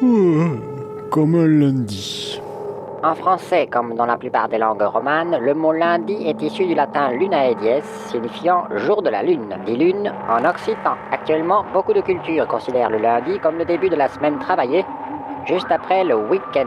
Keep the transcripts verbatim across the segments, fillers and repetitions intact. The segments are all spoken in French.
Mmh, comme un lundi. En français, comme dans la plupart des langues romanes, le mot lundi est issu du latin lunae dies, signifiant jour de la lune, dit lune en occitan. Actuellement, beaucoup de cultures considèrent le lundi comme le début de la semaine travaillée, juste après le week-end.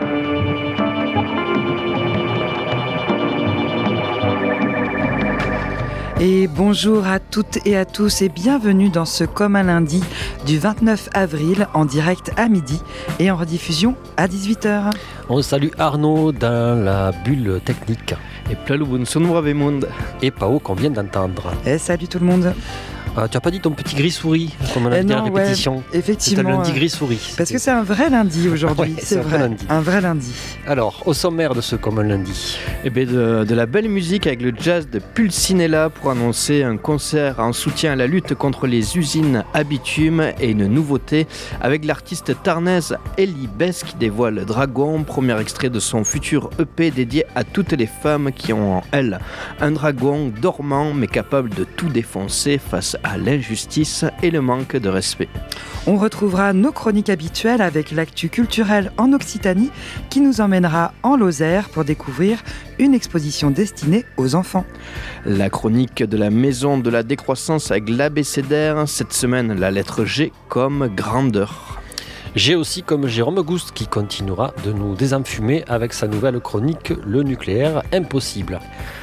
Et bonjour à toutes et à tous et bienvenue dans ce Comme un lundi du vingt-neuf avril en direct à midi et en rediffusion à dix-huit heures. On salue Arnaud dans la bulle technique. Et Plaloubun Sunmuravemound. Et Pao qu'on vient d'entendre. Et salut tout le monde. Euh, tu n'as pas dit ton petit gris-souris, comme on a dit à la répétition. Ouais, effectivement. C'est un lundi gris-souris. Parce que c'est un vrai lundi aujourd'hui. ouais, c'est c'est vrai. Un, lundi. un vrai lundi. Alors, au sommaire de ce Comme un lundi. Eh bien, de, de la belle musique avec le jazz de Pulcinella pour annoncer un concert en soutien à la lutte contre les usines à bitume et une nouveauté avec l'artiste tarnaise Ellie Bess qui dévoile Dragon, premier extrait de son futur E P dédié à toutes les femmes qui ont en elles un dragon dormant mais capable de tout défoncer face à l'injustice et le manque de respect. On retrouvera nos chroniques habituelles avec l'actu culturelle en Occitanie qui nous emmènera en Lozère pour découvrir une exposition destinée aux enfants. La chronique de la maison de la décroissance avec l'abécédaire, cette semaine la lettre G comme grandeur. J'ai aussi comme Jérôme Gouste qui continuera de nous désenfumer avec sa nouvelle chronique Le nucléaire impossible.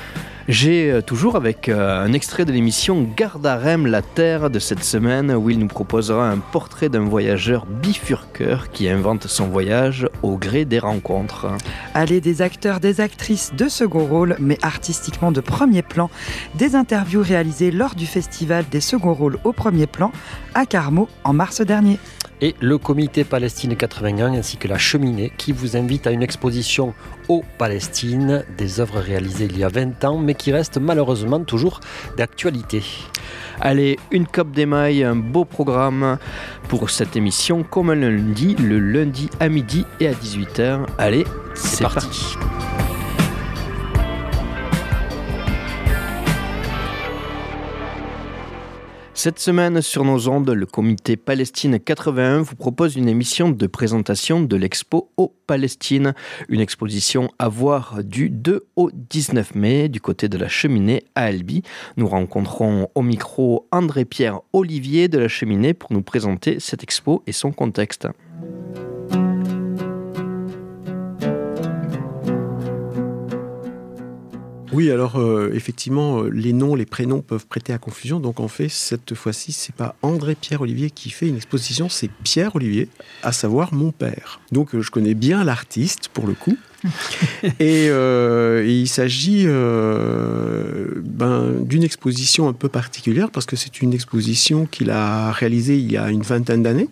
J'ai toujours avec euh, un extrait de l'émission Gardarem la Terre de cette semaine où il nous proposera un portrait d'un voyageur bifurqueur qui invente son voyage au gré des rencontres. Allez, des acteurs, des actrices de second rôle mais artistiquement de premier plan, des interviews réalisées lors du festival des seconds rôles au premier plan à Carmaux en mars dernier. Et le comité Palestine quatre-vingt-un ainsi que la Cheminée qui vous invite à une exposition aux Palestine, des œuvres réalisées il y a vingt ans mais qui restent malheureusement toujours d'actualité. Allez, une cope d'émail, un beau programme pour cette émission comme un lundi, le lundi à midi et à dix-huit heures. Allez, c'est, c'est parti. parti. Cette semaine, sur nos ondes, le comité Palestine quatre-vingt-un vous propose une émission de présentation de l'expo aux Palestine, une exposition à voir du deux au dix-neuf mai du côté de la Cheminée à Albi. Nous rencontrons au micro André-Pierre Olivier de la Cheminée pour nous présenter cette expo et son contexte. Oui, alors euh, effectivement, euh, les noms, les prénoms peuvent prêter à confusion. Donc en fait, cette fois-ci, c'est pas André-Pierre Olivier qui fait une exposition, c'est Pierre Olivier, à savoir mon père. Donc euh, je connais bien l'artiste pour le coup. et, euh, et il s'agit euh, ben, d'une exposition un peu particulière parce que c'est une exposition qu'il a réalisée il y a une vingtaine d'années.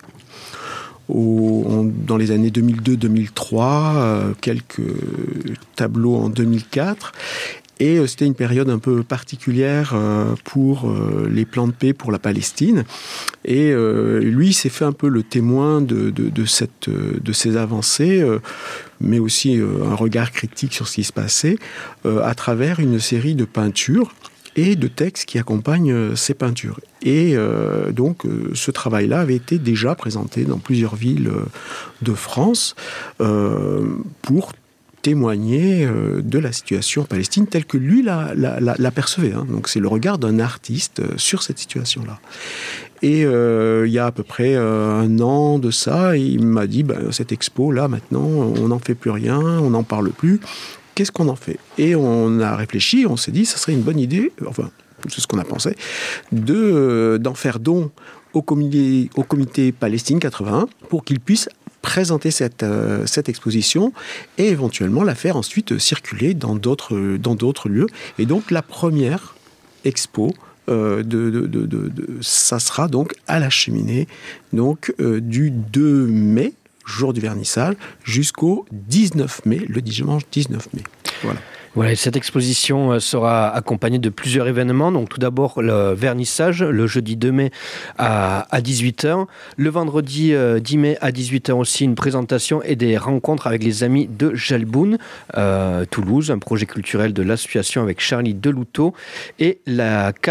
Au, en, dans les années deux mille deux deux mille trois, euh, quelques tableaux en deux mille quatre. Et euh, c'était une période un peu particulière euh, pour euh, les plans de paix pour la Palestine. Et euh, lui, il s'est fait un peu le témoin de, de, de, cette, de ces avancées, euh, mais aussi euh, un regard critique sur ce qui se passait, euh, à travers une série de peintures et de textes qui accompagnent euh, ces peintures. Et euh, donc, euh, ce travail-là avait été déjà présenté dans plusieurs villes euh, de France euh, pour témoigner euh, de la situation en Palestine telle que lui la, la, la, l'apercevait. Hein. Donc, c'est le regard d'un artiste euh, sur cette situation-là. Et euh, il y a à peu près euh, un an de ça, il m'a dit, ben, cette expo-là, maintenant, on n'en fait plus rien, on n'en parle plus. Qu'est-ce qu'on en fait ? Et on a réfléchi, on s'est dit, ça serait une bonne idée, enfin, c'est ce qu'on a pensé, de, euh, d'en faire don au comité, au comité Palestine quatre-vingt-un pour qu'il puisse présenter cette, euh, cette exposition et éventuellement la faire ensuite circuler dans d'autres, dans d'autres lieux. Et donc, la première expo, euh, de, de, de, de, de, ça sera donc à la Cheminée, donc euh, du deux mai, jour du vernissage, jusqu'au dix-neuf mai, le dimanche dix-neuf mai. Voilà. Voilà, cette exposition sera accompagnée de plusieurs événements. Donc tout d'abord le vernissage, le jeudi deux mai à, à dix-huit heures. Le vendredi euh, dix mai à dix-huit heures aussi une présentation et des rencontres avec les amis de Jalboun, euh, Toulouse, un projet culturel de l'association avec Charlie Deloutot. Et la quatre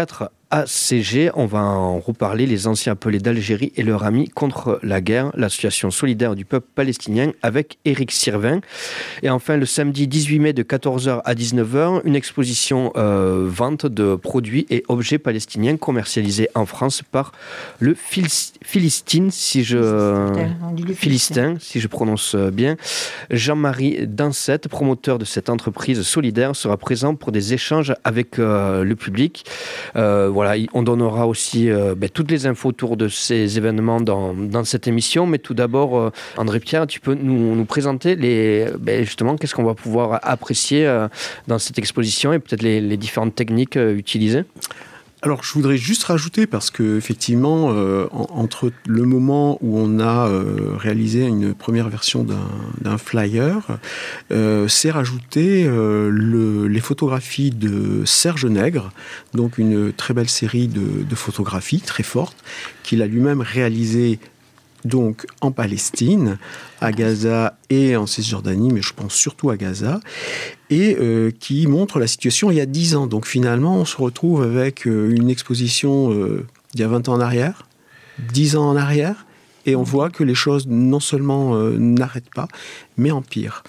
A C G. On va en reparler, les anciens appelés d'Algérie et leur ami contre la guerre, l'association solidaire du peuple palestinien, avec Éric Sirvin. Et enfin, le samedi dix-huit mai de quatorze heures à dix-neuf heures, une exposition euh, vente de produits et objets palestiniens commercialisés en France par le Phil- Philistine, si je... Philistin, Philistin, si je prononce bien. Jean-Marie Dansette, promoteur de cette entreprise solidaire, sera présent pour des échanges avec euh, le public. Euh, voilà, on donnera aussi euh, ben, toutes les infos autour de ces événements dans, dans cette émission. Mais tout d'abord, euh, André-Pierre, tu peux nous, nous présenter les, ben, justement qu'est-ce qu'on va pouvoir apprécier euh, dans cette exposition et peut-être les, les différentes techniques euh, utilisées. Alors, je voudrais juste rajouter, parce que effectivement, euh, en, entre le moment où on a euh, réalisé une première version d'un, d'un flyer, euh, c'est rajouté euh, le, les photographies de Serge Nègre, donc une très belle série de, de photographies, très fortes, qu'il a lui-même réalisées donc en Palestine, à Gaza et en Cisjordanie, mais je pense surtout à Gaza, et euh, qui montre la situation il y a dix ans. Donc finalement, on se retrouve avec euh, une exposition euh, il y a vingt ans en arrière, dix ans en arrière, et on voit que les choses non seulement euh, n'arrêtent pas, mais empirent.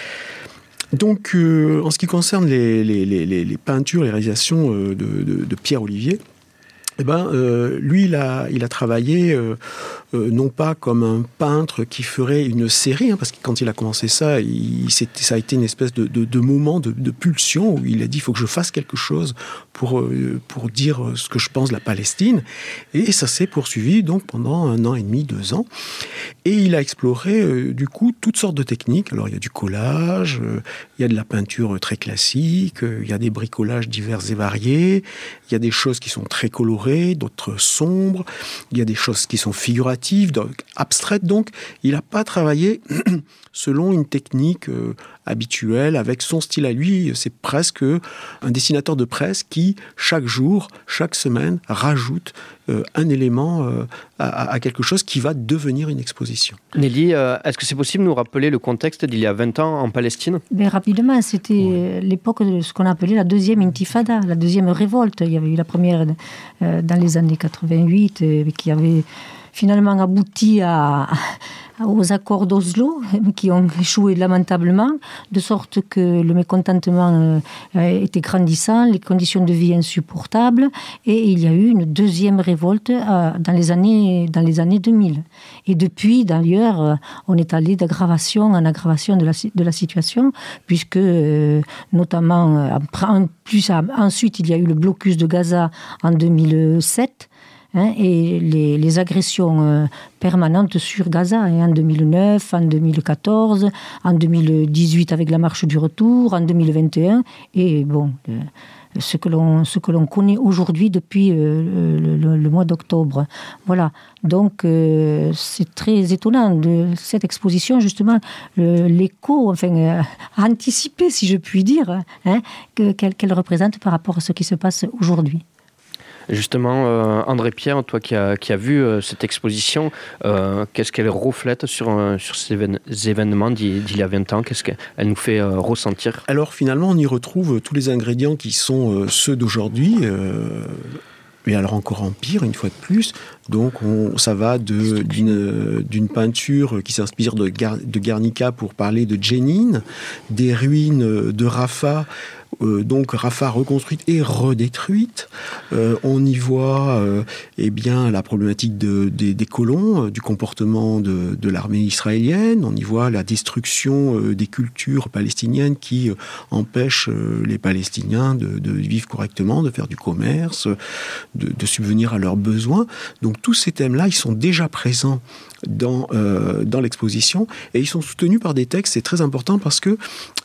Donc, euh, en ce qui concerne les, les, les, les peintures, les réalisations euh, de, de, de Pierre Olivier, eh ben, euh, lui, il a, il a travaillé euh, euh, non pas comme un peintre qui ferait une série, hein, parce que quand il a commencé ça, il, ça a été une espèce de, de, de moment, de, de pulsion, où il a dit « il faut que je fasse quelque chose pour, euh, pour dire ce que je pense de la Palestine ». Et ça s'est poursuivi donc pendant un an et demi, deux ans. Et il a exploré, euh, du coup, toutes sortes de techniques. Alors, il y a du collage, euh, il y a de la peinture très classique, euh, il y a des bricolages divers et variés, il y a des choses qui sont très colorées, d'autres sombres, il y a des choses qui sont figuratives, donc abstraites. Donc, il n'a pas travaillé selon une technique euh, habituelle, avec son style à lui. C'est presque un dessinateur de presse qui, chaque jour, chaque semaine, rajoute euh, un élément euh, à, à quelque chose qui va devenir une exposition. Nelly, euh, est-ce que c'est possible de nous rappeler le contexte d'il y a vingt ans en Palestine ? Mais rapidement, c'était ouais. l'époque de ce qu'on appelait la deuxième intifada, la deuxième révolte. Il y avait eu la première euh, dans les années quatre-vingt-huit, euh, qui avait finalement abouti à, aux accords d'Oslo, qui ont échoué lamentablement, de sorte que le mécontentement euh, était grandissant, les conditions de vie insupportables, et il y a eu une deuxième révolte euh, dans les années, dans les années deux mille. Et depuis, d'ailleurs, euh, on est allé d'aggravation en aggravation de la, de la situation, puisque euh, notamment, euh, en plus, ensuite, il y a eu le blocus de Gaza en deux mille sept, Hein, et les, les agressions euh, permanentes sur Gaza, hein, en deux mille neuf, en deux mille quatorze, en deux mille dix-huit avec la marche du retour, en deux mille vingt et un, et bon, euh, ce, que l'on, ce que l'on connaît aujourd'hui depuis euh, le, le, le mois d'octobre. Voilà, donc euh, c'est très étonnant de cette exposition, justement, euh, l'écho, enfin, euh, anticipé, si je puis dire, hein, que, qu'elle, qu'elle représente par rapport à ce qui se passe aujourd'hui. Justement, euh, André-Pierre, toi qui as qui a vu euh, cette exposition, euh, qu'est-ce qu'elle reflète sur, euh, sur ces évén- événements d'il, d'il y a vingt ans ? Qu'est-ce qu'elle nous fait euh, ressentir ? Alors finalement, on y retrouve tous les ingrédients qui sont euh, ceux d'aujourd'hui, euh, mais alors encore en pire, une fois de plus. Donc on, ça va de, d'une, d'une peinture qui s'inspire de, Gar, de Guernica pour parler de Jenin, des ruines de Rafah, Euh, donc Rafah reconstruite et redétruite. Euh, on y voit euh, eh bien, la problématique de, de, des colons, euh, du comportement de, de l'armée israélienne. On y voit la destruction euh, des cultures palestiniennes qui euh, empêchent euh, les Palestiniens de, de vivre correctement, de faire du commerce, de, de subvenir à leurs besoins. Donc tous ces thèmes-là, ils sont déjà présents dans, euh, dans l'exposition et ils sont soutenus par des textes. C'est très important parce que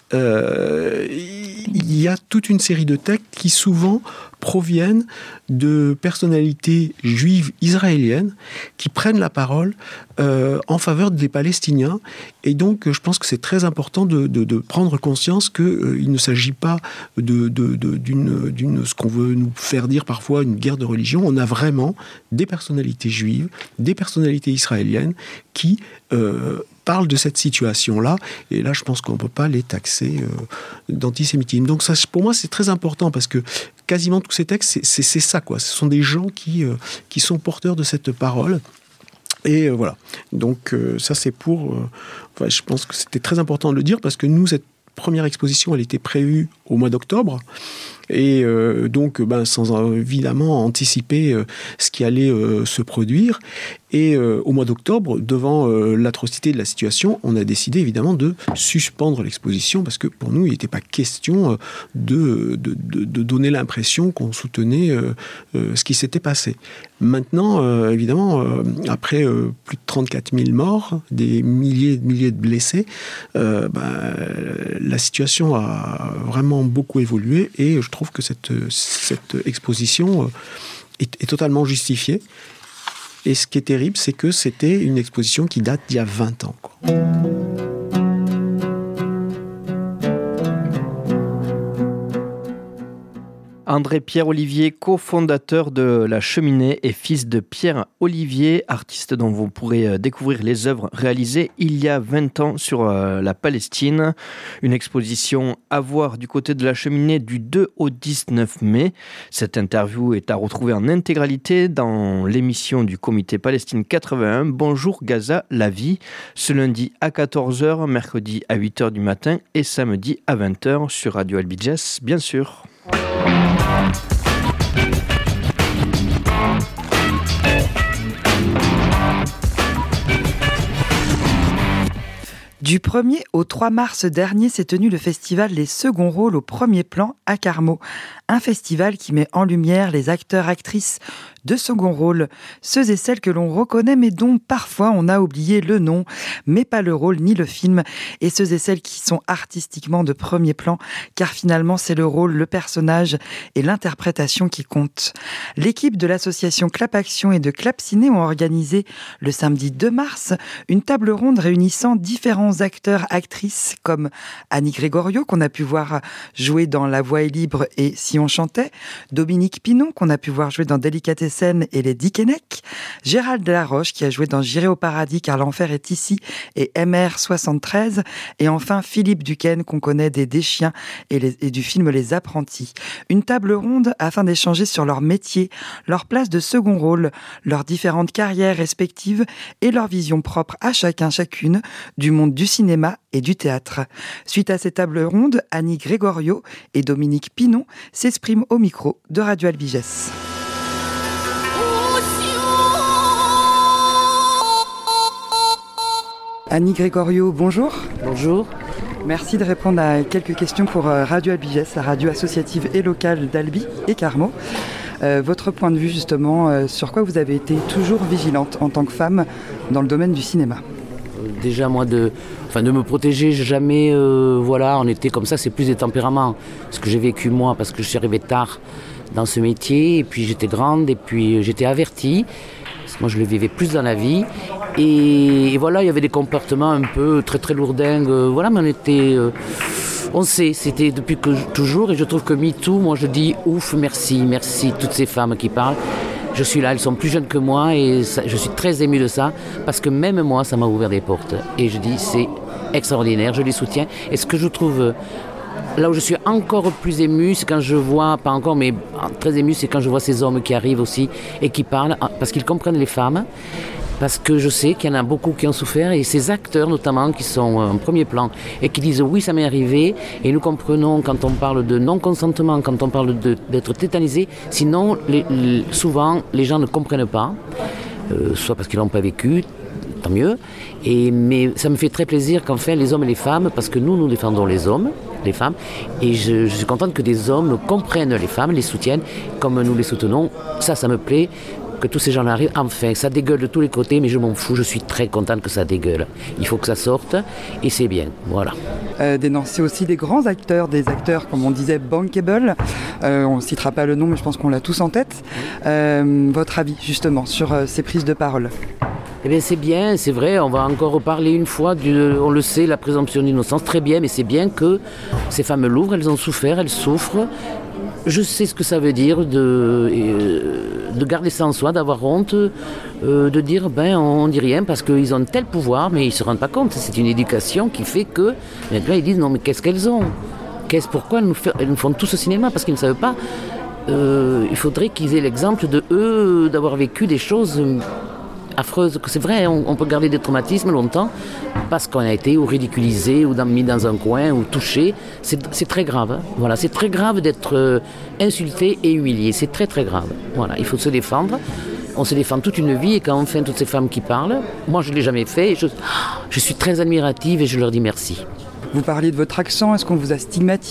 euh, il y a toute une série de textes qui souvent proviennent de personnalités juives israéliennes qui prennent la parole euh, en faveur des Palestiniens. Et donc, je pense que c'est très important de, de, de prendre conscience qu'il euh, ne s'agit pas de, de, de, d'une, d'une, ce qu'on veut nous faire dire parfois, une guerre de religion. On a vraiment des personnalités juives, des personnalités israéliennes qui euh, parlent de cette situation-là. Et là, je pense qu'on ne peut pas les taxer euh, d'antisémitisme. Donc ça, pour moi, c'est très important parce que quasiment tous ces textes, c'est, c'est, c'est ça, quoi. Ce sont des gens qui, euh, qui sont porteurs de cette parole. Et euh, voilà. Donc, euh, ça, c'est pour... Euh, enfin, je pense que c'était très important de le dire, parce que nous, cette première exposition, elle était prévue au mois d'octobre. Et euh, donc, ben, sans euh, évidemment anticiper euh, ce qui allait euh, se produire. Et euh, au mois d'octobre, devant euh, l'atrocité de la situation, on a décidé évidemment de suspendre l'exposition, parce que pour nous, il n'était pas question euh, de, de, de, de donner l'impression qu'on soutenait euh, euh, ce qui s'était passé. Maintenant, euh, évidemment, euh, après euh, plus de trente-quatre mille morts, des milliers et milliers de blessés, euh, ben, la situation a vraiment beaucoup évolué, et je trouve que cette, cette exposition est, est totalement justifiée. Et ce qui est terrible, c'est que c'était une exposition qui date d'il y a vingt ans, quoi. André Pierre Olivier, cofondateur de La Cheminée et fils de Pierre Olivier, artiste dont vous pourrez découvrir les œuvres réalisées il y a vingt ans sur la Palestine. Une exposition à voir du côté de La Cheminée du deux au dix-neuf mai. Cette interview est à retrouver en intégralité dans l'émission du Comité Palestine quatre-vingt-un, Bonjour Gaza, la vie, ce lundi à quatorze heures, mercredi à huit heures du matin et samedi à vingt heures sur Radio Albi Jazz, bien sûr. Du premier au trois mars dernier s'est tenu le festival Les Seconds Rôles au premier plan à Carmaux. Un festival qui met en lumière les acteurs, actrices de second rôle, ceux et celles que l'on reconnaît mais dont parfois on a oublié le nom, mais pas le rôle ni le film, et ceux et celles qui sont artistiquement de premier plan, car finalement c'est le rôle, le personnage et l'interprétation qui comptent. L'équipe de l'association Clap Action et de Clap Ciné ont organisé le samedi deux mars une table ronde réunissant différents acteurs, actrices comme Annie Gregorio qu'on a pu voir jouer dans La Voix est libre et Si on chantait, Dominique Pinon qu'on a pu voir jouer dans Délicatessen et Les Dickeneck, Gérald Delaroche qui a joué dans J'irai au paradis car l'enfer est ici et M R soixante-treize, et enfin Philippe Duquesne qu'on connaît des Deschiens et, les, et du film Les Apprentis. Une table ronde afin d'échanger sur leur métier, leur place de second rôle, leurs différentes carrières respectives et leur vision propre à chacun, chacune du monde du cinéma et du théâtre. Suite à ces tables rondes, Annie Gregorio et Dominique Pinon s'expriment au micro de Radio Albi Jazz. Annie Gregorio, bonjour. Bonjour. Merci de répondre à quelques questions pour Radio Albi Jazz, la radio associative et locale d'Albi et Carmaux. Euh, votre point de vue justement, euh, sur quoi vous avez été toujours vigilante en tant que femme dans le domaine du cinéma? Déjà moi de, enfin, de me protéger, jamais, euh, voilà, on était comme ça, c'est plus des tempéraments. Ce que j'ai vécu moi, parce que je suis arrivée tard dans ce métier, et puis j'étais grande, et puis j'étais avertie, parce que moi je le vivais plus dans la vie. Et, et voilà, il y avait des comportements un peu très très lourdingues, euh, voilà, mais on était... Euh, on sait, c'était depuis que toujours, et je trouve que MeToo, moi je dis ouf, merci, merci, toutes ces femmes qui parlent. Je suis là, elles sont plus jeunes que moi, et ça, je suis très émue de ça, parce que même moi, ça m'a ouvert des portes. Et je dis, c'est extraordinaire, je les soutiens. Et ce que je trouve... Là où je suis encore plus émue, c'est quand je vois, pas encore, mais très émue, c'est quand je vois ces hommes qui arrivent aussi et qui parlent, parce qu'ils comprennent les femmes. Parce que je sais qu'il y en a beaucoup qui ont souffert, et ces acteurs notamment qui sont en premier plan et qui disent oui, ça m'est arrivé, et nous comprenons quand on parle de non-consentement, quand on parle de, d'être tétanisé, sinon les, les, souvent les gens ne comprennent pas, euh, soit parce qu'ils n'ont pas vécu, tant mieux, et, mais ça me fait très plaisir qu'enfin les hommes et les femmes, parce que nous, nous défendons les hommes, les femmes, et je, je suis contente que des hommes comprennent les femmes, les soutiennent comme nous les soutenons, ça, ça me plaît. Que tous ces gens arrivent, enfin, ça dégueule de tous les côtés, mais je m'en fous, je suis très contente que ça dégueule. Il faut que ça sorte, et c'est bien, voilà. Euh, dénoncer aussi des grands acteurs, des acteurs, comme on disait, bankable. Euh, on ne citera pas le nom, mais je pense qu'on l'a tous en tête. Euh, votre avis, justement, sur euh, ces prises de parole? Eh bien, c'est bien, c'est vrai, on va encore reparler une fois, du, on le sait, la présomption d'innocence, très bien, mais c'est bien que ces femmes l'ouvrent, elles ont souffert, elles souffrent. Je sais ce que ça veut dire de, euh, de garder ça en soi, d'avoir honte, euh, de dire ben on dit rien parce qu'ils ont un tel pouvoir, mais ils ne se rendent pas compte. C'est une éducation qui fait que maintenant ils disent non mais qu'est-ce qu'elles ont qu'est-ce, Pourquoi elles nous, fait, elles nous font tous au cinéma? Parce qu'ils ne savent pas euh, il faudrait qu'ils aient l'exemple de eux, d'avoir vécu des choses affreuses. C'est vrai, on, on peut garder des traumatismes longtemps parce qu'on a été ou ridiculisé ou dans, mis dans un coin ou touché. C'est, c'est très grave. Hein. Voilà, c'est très grave d'être euh, insulté et humilié. C'est très très grave. Voilà, il faut se défendre. On se défend toute une vie et quand enfin toutes ces femmes qui parlent, moi je ne l'ai jamais fait, et je, je suis très admirative et je leur dis merci. Vous parliez de votre accent, est-ce qu'on vous a stigmatisé ?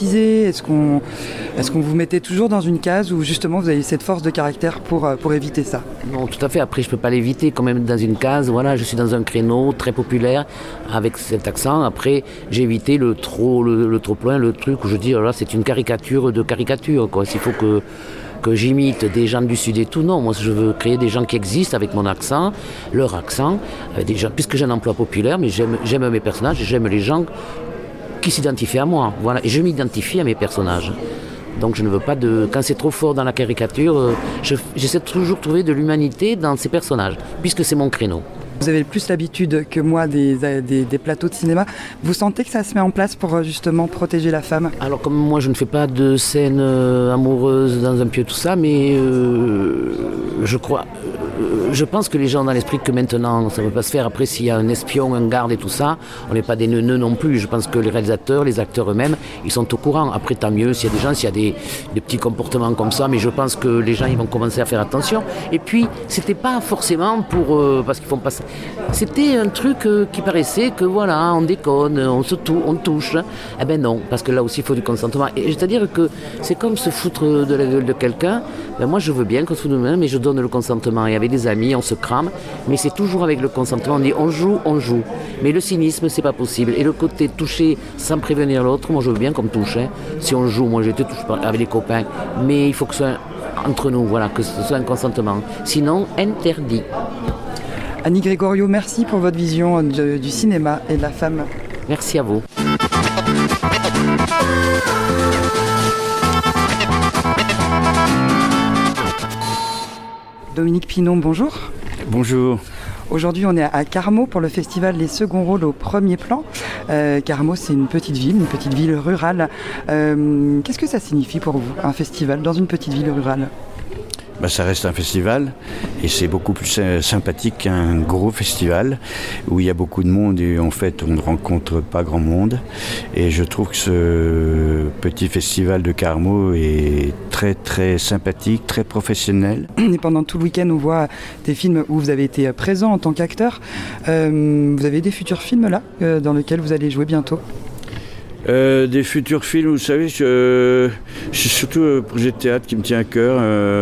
Est-ce qu'on, est-ce qu'on vous mettait toujours dans une case où justement vous avez cette force de caractère pour, pour éviter ça ? Non, tout à fait, après je ne peux pas l'éviter quand même dans une case, voilà, je suis dans un créneau très populaire avec cet accent, après j'ai évité le trop, le, le trop plein, le truc où je dis, oh là, c'est une caricature de caricature, quoi. S'il faut que... que j'imite des gens du Sud et tout, non, moi je veux créer des gens qui existent avec mon accent, leur accent, des gens, puisque j'ai un emploi populaire, mais j'aime, j'aime mes personnages, j'aime les gens qui s'identifient à moi, voilà, et je m'identifie à mes personnages. Donc je ne veux pas de... Quand c'est trop fort dans la caricature, je, j'essaie de toujours trouver de l'humanité dans ces personnages, puisque c'est mon créneau. Vous avez plus l'habitude que moi des, des, des plateaux de cinéma. Vous sentez que ça se met en place pour justement protéger la femme ? Alors comme moi je ne fais pas de scènes euh, amoureuses dans un pieu tout ça, mais euh, je crois, euh, je pense que les gens ont dans l'esprit que maintenant ça ne peut pas se faire. Après s'il y a un espion, un garde et tout ça, on n'est pas des neuneux non plus. Je pense que les réalisateurs, les acteurs eux-mêmes, ils sont au courant. Après tant mieux s'il y a des gens, s'il y a des, des petits comportements comme ça, mais je pense que les gens ils vont commencer à faire attention. Et puis c'était pas forcément pour euh, parce qu'ils font pas ça. C'était un truc euh, qui paraissait que voilà, on déconne, on se tou- on touche. Eh ben non, parce que là aussi il faut du consentement. Et c'est-à-dire que c'est comme se foutre de la gueule de quelqu'un. Ben moi je veux bien qu'on se foute de moi, mais je donne le consentement. Et avec des amis, on se crame, mais c'est toujours avec le consentement. On dit on joue, on joue. Mais le cynisme, c'est pas possible. Et le côté toucher sans prévenir l'autre, moi je veux bien qu'on me touche. Hein. Si on joue, moi j'étais touché avec les copains. Mais il faut que ce soit entre nous, voilà, que ce soit un consentement. Sinon, interdit. Annie Grégorio, merci pour votre vision de, du cinéma et de la femme. Merci à vous. Dominique Pinon, bonjour. Bonjour. Aujourd'hui, on est à Carmaux pour le festival Les Seconds Rôles au Premier Plan. Euh, Carmaux, c'est une petite ville, une petite ville rurale. Euh, qu'est-ce que ça signifie pour vous, un festival dans une petite ville rurale ? Ben, ça reste un festival et c'est beaucoup plus sympathique qu'un gros festival où il y a beaucoup de monde et en fait on ne rencontre pas grand monde. Et je trouve que ce petit festival de Carmaux est très très sympathique, très professionnel. Et pendant tout le week-end on voit des films où vous avez été présent en tant qu'acteur. Euh, vous avez des futurs films là euh, dans lesquels vous allez jouer bientôt ? Euh, des futurs films, vous savez, je, je suis surtout un projet de théâtre qui me tient à cœur.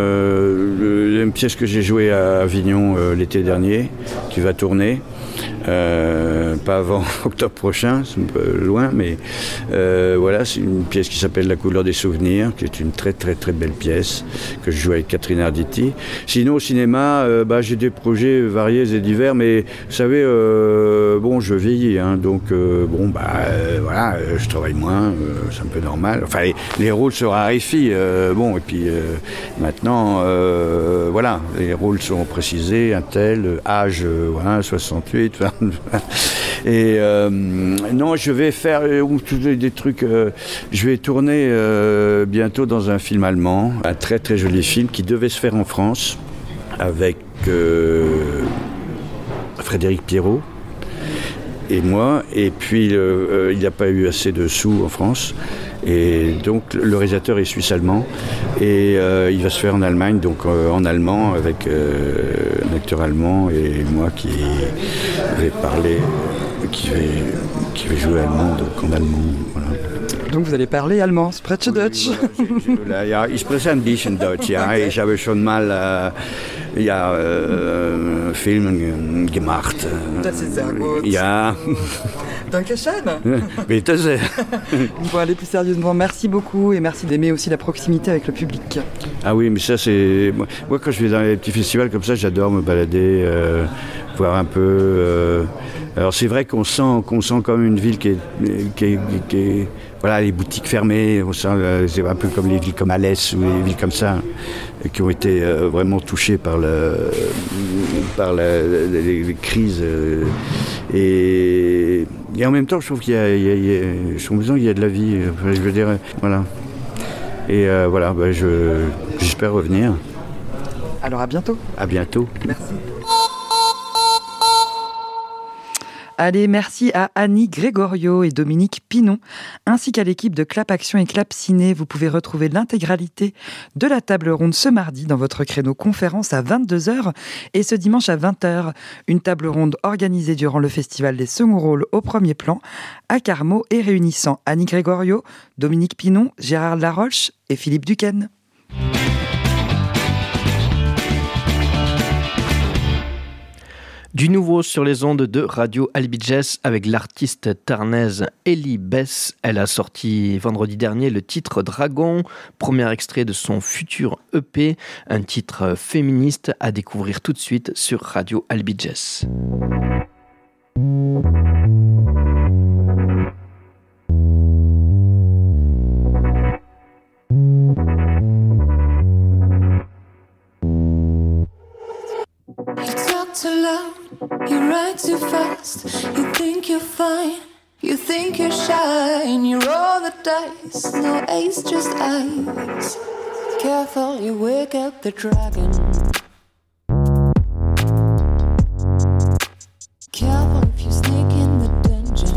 Euh, une pièce que j'ai jouée à Avignon euh, l'été dernier, qui va tourner. Euh, pas avant octobre prochain, c'est un peu loin, mais euh, voilà, c'est une pièce qui s'appelle La couleur des souvenirs, qui est une très très très belle pièce que je joue avec Catherine Arditi. Sinon au cinéma, euh, bah, j'ai des projets variés et divers, mais vous savez, euh, bon, je vieillis, hein, donc euh, bon, bah euh, voilà, euh, je travaille moins, euh, c'est un peu normal. Enfin, les, les rôles se raréfient, euh, bon, et puis euh, maintenant, euh, voilà, les rôles sont précisés, un tel âge, euh, voilà, soixante-huit. Et euh, non, je vais faire euh, des trucs. Euh, je vais tourner euh, bientôt dans un film allemand, un très très joli film qui devait se faire en France avec euh, Frédéric Pierrot et moi. Et puis euh, il n'y a pas eu assez de sous en France. Et donc le réalisateur est suisse-allemand et euh, il va se faire en Allemagne, donc euh, en allemand avec euh, un acteur allemand et moi qui vais parler, qui vais, qui vais jouer allemand, donc en allemand. Voilà. Donc vous allez parler allemand, spreche Deutsch. Ja, ich spreche ein bisschen Deutsch, ja. Ich habe schon mal äh, ja, äh, Filme gemacht. Das ist sehr gut. Ja. Dankeschön. Bitte sehr. Bon, allez plus sérieusement, merci beaucoup et merci d'aimer aussi la proximité avec le public. Ah oui, mais ça c'est... Moi, moi quand je vais dans les petits festivals comme ça, j'adore me balader, euh, voir un peu... Euh... Alors c'est vrai qu'on sent, qu'on sent comme une ville qui est... Qui est, qui est... Voilà, les boutiques fermées, on sent, euh, c'est un peu comme les villes comme Alès ou les villes comme ça, qui ont été euh, vraiment touchées par, le, par la, les, les crises. Euh, et, et en même temps, je trouve qu'il y a, il y a, il y a, je trouve qu'il y a de la vie. Enfin, je veux dire, voilà. Et euh, voilà, ben je, J'espère revenir. Alors à bientôt. À bientôt. Merci. Allez, merci à Annie Grégorio et Dominique Pinon, ainsi qu'à l'équipe de Clap Action et Clap Ciné. Vous pouvez retrouver l'intégralité de la table ronde ce mardi dans votre créneau conférence à vingt-deux heures et ce dimanche à vingt heures. Une table ronde organisée durant le festival des seconds rôles au premier plan à Carmaux et réunissant Annie Grégorio, Dominique Pinon, Gérard Laroche et Philippe Duquesne. Du nouveau sur les ondes de Radio Albiges avec l'artiste tarnaise Ellie Bess. Elle a sorti vendredi dernier le titre Dragon, premier extrait de son futur E P, un titre féministe à découvrir tout de suite sur Radio Albiges. Too loud, you ride too fast. You think you're fine, you think you're shy, and you roll the dice. No ace, just ice. Careful, you wake up the dragon. Careful if you sneak in the dungeon.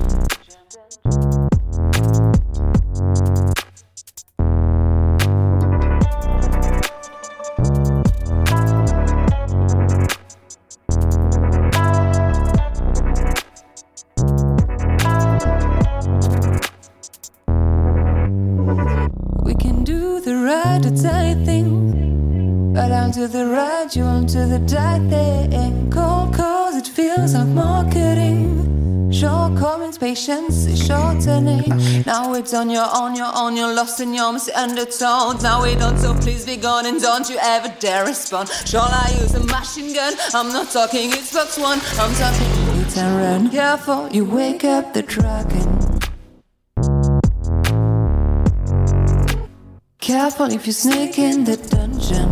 To the right, you want to the die thing. Cold cause it feels like marketing. Shortcomings, patience is shortening. Now it's on your own, you're on, you're lost in your messy undertones. Now we don't, so please be gone and don't you ever dare respond. Shall I use a machine gun? I'm not talking Xbox One, I'm talking hit and run. Careful, you wake up the dragon. Careful if you sneak in the dungeon.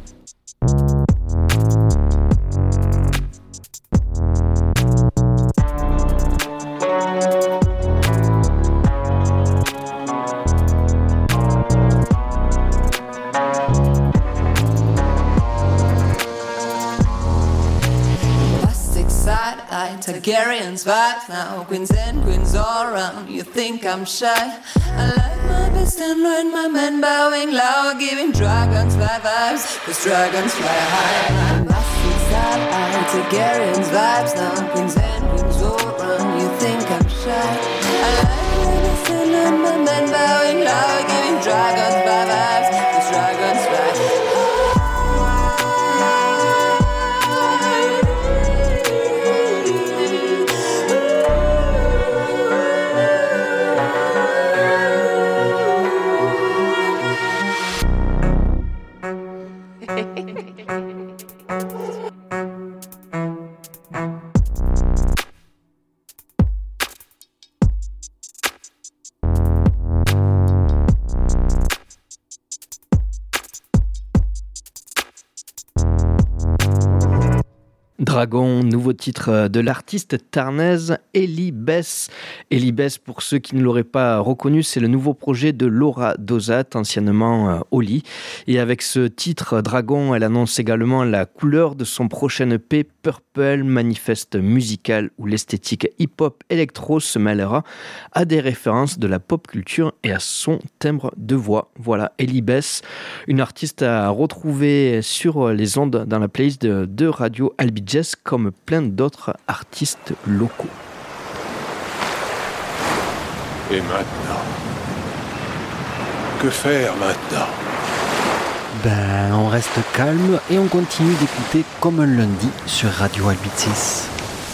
Targaryen's vibes now, queens and queens all around. You think I'm shy? I like my best and learn my men bowing loud, giving dragons fly vibes, cause dragons fly high. Massive side eye, Targaryen's vibes now, queens and queens all around. You think I'm shy? I like my best and learn my men bowing loud, giving dragons fly vibes, cause dragons fly high. Dragon, nouveau titre de l'artiste tarnaise Ellie Bess. Ellie Bess, pour ceux qui ne l'auraient pas reconnu, c'est le nouveau projet de Laura Dosat, anciennement Oli. Et avec ce titre Dragon, elle annonce également la couleur de son prochain E P Purple, manifeste musical où l'esthétique hip-hop électro se mêlera à des références de la pop culture et à son timbre de voix. Voilà, Ellie Bess, une artiste à retrouver sur les ondes dans la playlist de, de Radio Albiges, comme plein d'autres artistes locaux. Et maintenant ? Que faire maintenant ? Ben, on reste calme et on continue d'écouter Comme un lundi sur Radio Albiges.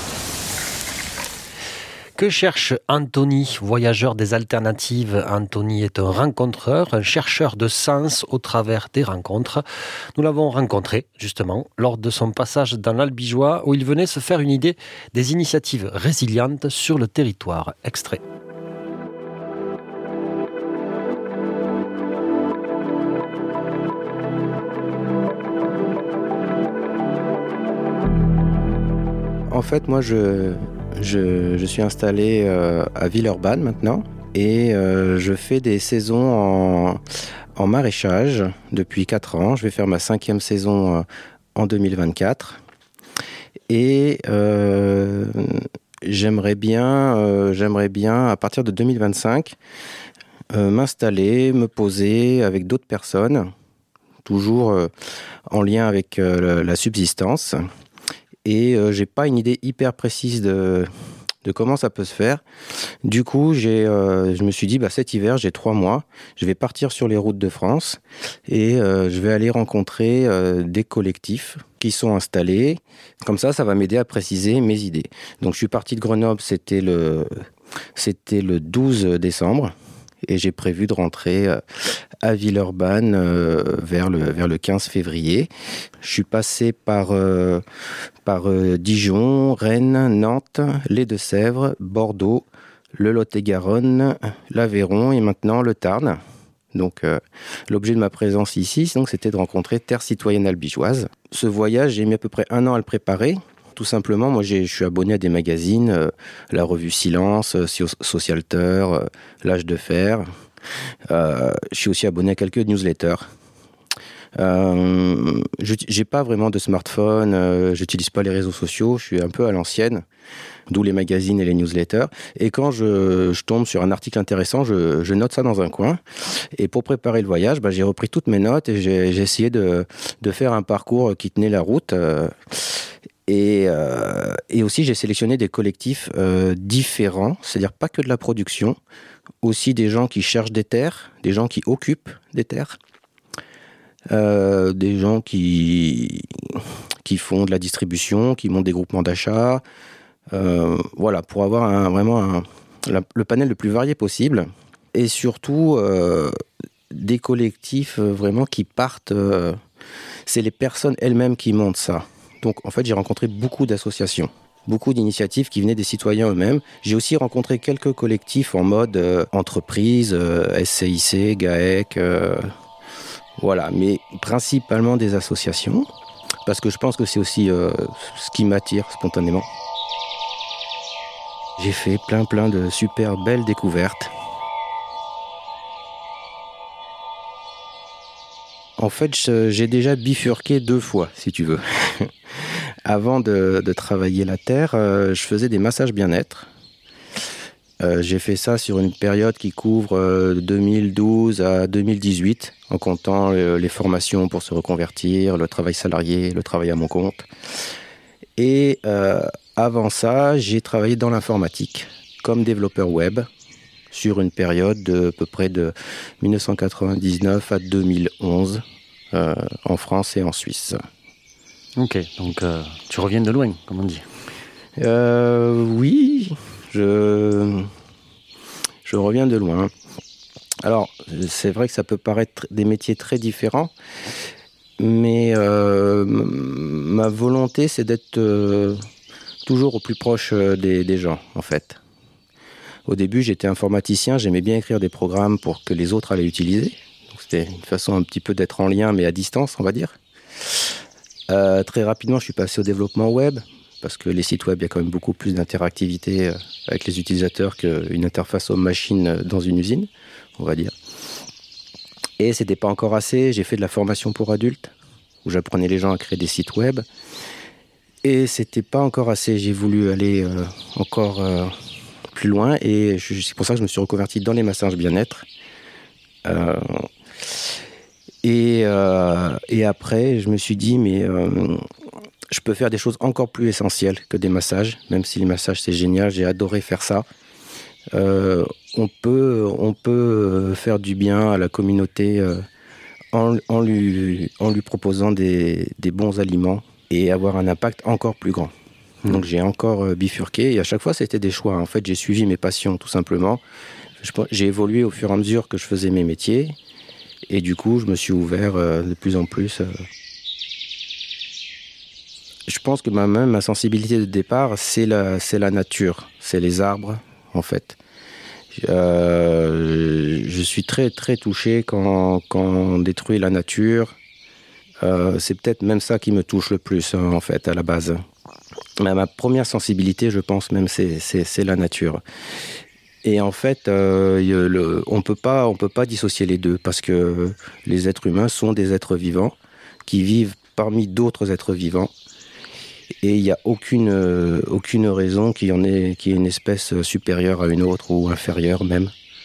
Que cherche Anthony, voyageur des alternatives ? Anthony est un rencontreur, un chercheur de sens au travers des rencontres. Nous l'avons rencontré, justement, lors de son passage dans l'Albigeois, où il venait se faire une idée des initiatives résilientes sur le territoire. Extrait. En fait, moi, je... Je, je suis installé euh, à Villeurbanne maintenant et euh, je fais des saisons en, en maraîchage depuis quatre ans. Je vais faire ma cinquième saison euh, en deux mille vingt-quatre. Et euh, j'aimerais bien, euh, j'aimerais bien, à partir de deux mille vingt-cinq, euh, m'installer, me poser avec d'autres personnes, toujours euh, en lien avec euh, la subsistance. Et euh, j'ai pas une idée hyper précise de, de comment ça peut se faire. Du coup, j'ai, euh, je me suis dit, bah, cet hiver, j'ai trois mois, je vais partir sur les routes de France et euh, je vais aller rencontrer euh, des collectifs qui sont installés. Comme ça, ça va m'aider à préciser mes idées. Donc, je suis parti de Grenoble, c'était le, c'était le douze décembre. Et j'ai prévu de rentrer à Villeurbanne euh, vers, le, vers le quinze février. Je suis passé par, euh, par euh, Dijon, Rennes, Nantes, les Deux-Sèvres, Bordeaux, le Lot-et-Garonne, l'Aveyron et maintenant le Tarn. Donc, euh, l'objet de ma présence ici, donc, c'était de rencontrer Terre citoyenne albigeoise. Ce voyage, j'ai mis à peu près un an à le préparer. Tout simplement, moi, j'ai, je suis abonné à des magazines, euh, la revue Silence, euh, Socialter, euh, L'Âge de Fer. Euh, je suis aussi abonné à quelques newsletters. Euh, je n'ai pas vraiment de smartphone, euh, je n'utilise pas les réseaux sociaux, je suis un peu à l'ancienne, d'où les magazines et les newsletters. Et quand je, je tombe sur un article intéressant, je, je note ça dans un coin. Et pour préparer le voyage, bah, j'ai repris toutes mes notes et j'ai, j'ai essayé de, de faire un parcours qui tenait la route. Euh, Et, euh, et aussi, j'ai sélectionné des collectifs euh, différents, c'est-à-dire pas que de la production, aussi des gens qui cherchent des terres, des gens qui occupent des terres, euh, des gens qui, qui font de la distribution, qui montent des groupements d'achat, euh, voilà, pour avoir un, vraiment un, la, le panel le plus varié possible. Et surtout, euh, des collectifs vraiment qui partent, euh, c'est les personnes elles-mêmes qui montent ça. Donc, en fait, j'ai rencontré beaucoup d'associations, beaucoup d'initiatives qui venaient des citoyens eux-mêmes. J'ai aussi rencontré quelques collectifs en mode euh, entreprise, euh, S C I C, GAEC, euh, voilà, mais principalement des associations, parce que je pense que c'est aussi euh, ce qui m'attire spontanément. J'ai fait plein, plein de super belles découvertes. En fait, j'ai déjà bifurqué deux fois, si tu veux. Avant de, de travailler la terre, euh, je faisais des massages bien-être. Euh, j'ai fait ça sur une période qui couvre euh, deux mille douze à deux mille dix-huit, en comptant euh, les formations pour se reconvertir, le travail salarié, le travail à mon compte. Et euh, avant ça, j'ai travaillé dans l'informatique, comme développeur web, sur une période de à peu près de dix-neuf cent quatre-vingt-dix-neuf à deux mille onze, euh, en France et en Suisse. Ok, donc euh, tu reviens de loin, comme on dit. Euh, oui, je, je reviens de loin. Alors, c'est vrai que ça peut paraître des métiers très différents, mais euh, ma volonté, c'est d'être euh, toujours au plus proche des, des gens, en fait. Au début, j'étais informaticien, j'aimais bien écrire des programmes pour que les autres allaient utiliser. Donc, c'était une façon un petit peu d'être en lien, mais à distance, on va dire. Euh, très rapidement, je suis passé au développement web, parce que les sites web, il y a quand même beaucoup plus d'interactivité euh, avec les utilisateurs qu'une interface homme-machine dans une usine, on va dire. Et c'était pas encore assez, j'ai fait de la formation pour adultes, où j'apprenais les gens à créer des sites web. Et c'était pas encore assez, j'ai voulu aller euh, encore euh, plus loin, et je, c'est pour ça que je me suis reconverti dans les massages bien-être. Euh, Et, euh, et après, je me suis dit, mais euh, je peux faire des choses encore plus essentielles que des massages, même si les massages, c'est génial, j'ai adoré faire ça. Euh, on peut, on peut faire du bien à la communauté euh, en, en, lui, en lui proposant des, des bons aliments et avoir un impact encore plus grand. Mmh. Donc j'ai encore euh, bifurqué, et à chaque fois, c'était des choix. En fait, j'ai suivi mes passions, tout simplement. Je, j'ai évolué au fur et à mesure que je faisais mes métiers. Et du coup, je me suis ouvert euh, de plus en plus. Euh... Je pense que ma, même ma sensibilité de départ, c'est la, c'est la nature, c'est les arbres, en fait. Euh, je suis très, très touché quand, quand on détruit la nature. Euh, c'est peut-être même ça qui me touche le plus, hein, en fait, à la base. Mais ma première sensibilité, je pense même, c'est, c'est, c'est la nature. Et en fait, euh, le, on peut pas, on peut pas dissocier les deux parce que les êtres humains sont des êtres vivants qui vivent parmi d'autres êtres vivants. Et il n'y a aucune, euh, aucune raison qu'il y en ait, qu'il y ait une espèce supérieure à une autre ou inférieure même.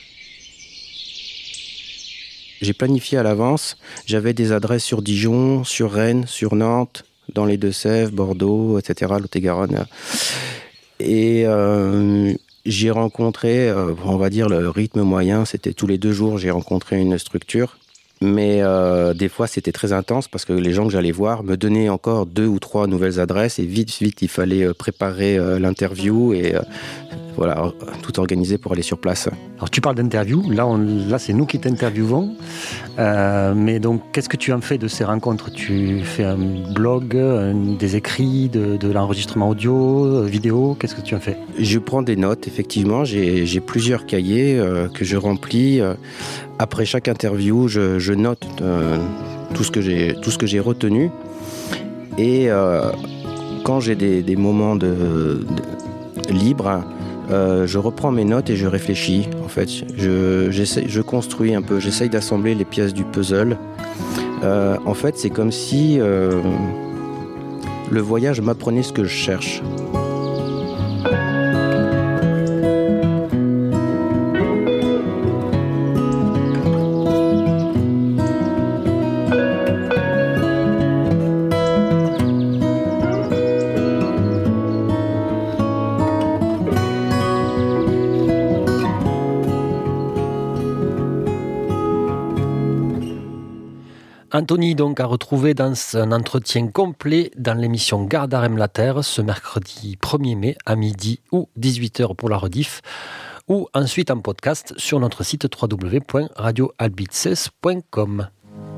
J'ai planifié à l'avance, j'avais des adresses sur Dijon, sur Rennes, sur Nantes, dans les Deux-Sèvres, Bordeaux, et cetera, Lot-et-Garonne. Et euh, j'ai rencontré, euh, on va dire le rythme moyen, c'était tous les deux jours, j'ai rencontré une structure. Mais euh, des fois, c'était très intense parce que les gens que j'allais voir me donnaient encore deux ou trois nouvelles adresses et vite, vite, il fallait préparer euh, l'interview et euh, voilà, tout organiser pour aller sur place. Alors, tu parles d'interview. Là, on, là c'est nous qui t'interviewons. Euh, mais donc, qu'est-ce que tu en fais de ces rencontres? Tu fais un blog, un, des écrits, de, de l'enregistrement audio, vidéo? Qu'est-ce que tu en fais? Je prends des notes, effectivement. J'ai, j'ai plusieurs cahiers euh, que je remplis. Euh, Après chaque interview, je, je note euh, tout ce que j'ai, tout ce que j'ai retenu. Et euh, quand j'ai des, des moments de, de libres, euh, je reprends mes notes et je réfléchis. En fait, je, j'essaie, je construis un peu, j'essaye d'assembler les pièces du puzzle. Euh, en fait, c'est comme si euh, le voyage m'apprenait ce que je cherche. Anthony donc a retrouvé dans un entretien complet dans l'émission Gare d'Arem la Terre ce mercredi premier mai à midi ou dix-huit heures pour la rediff ou ensuite en podcast sur notre site w w w point radio albices point com.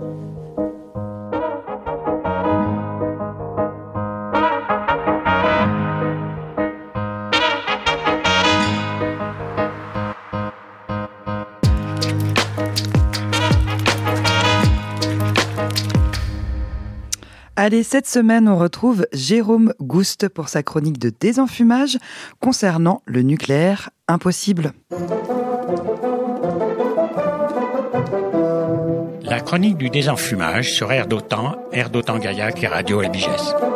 Allez, cette semaine, on retrouve Jérôme Gouste pour sa chronique de désenfumage concernant le nucléaire impossible. La chronique du désenfumage sur Air d'Otan, Air d'Otan Gaillac et Radio Albiges.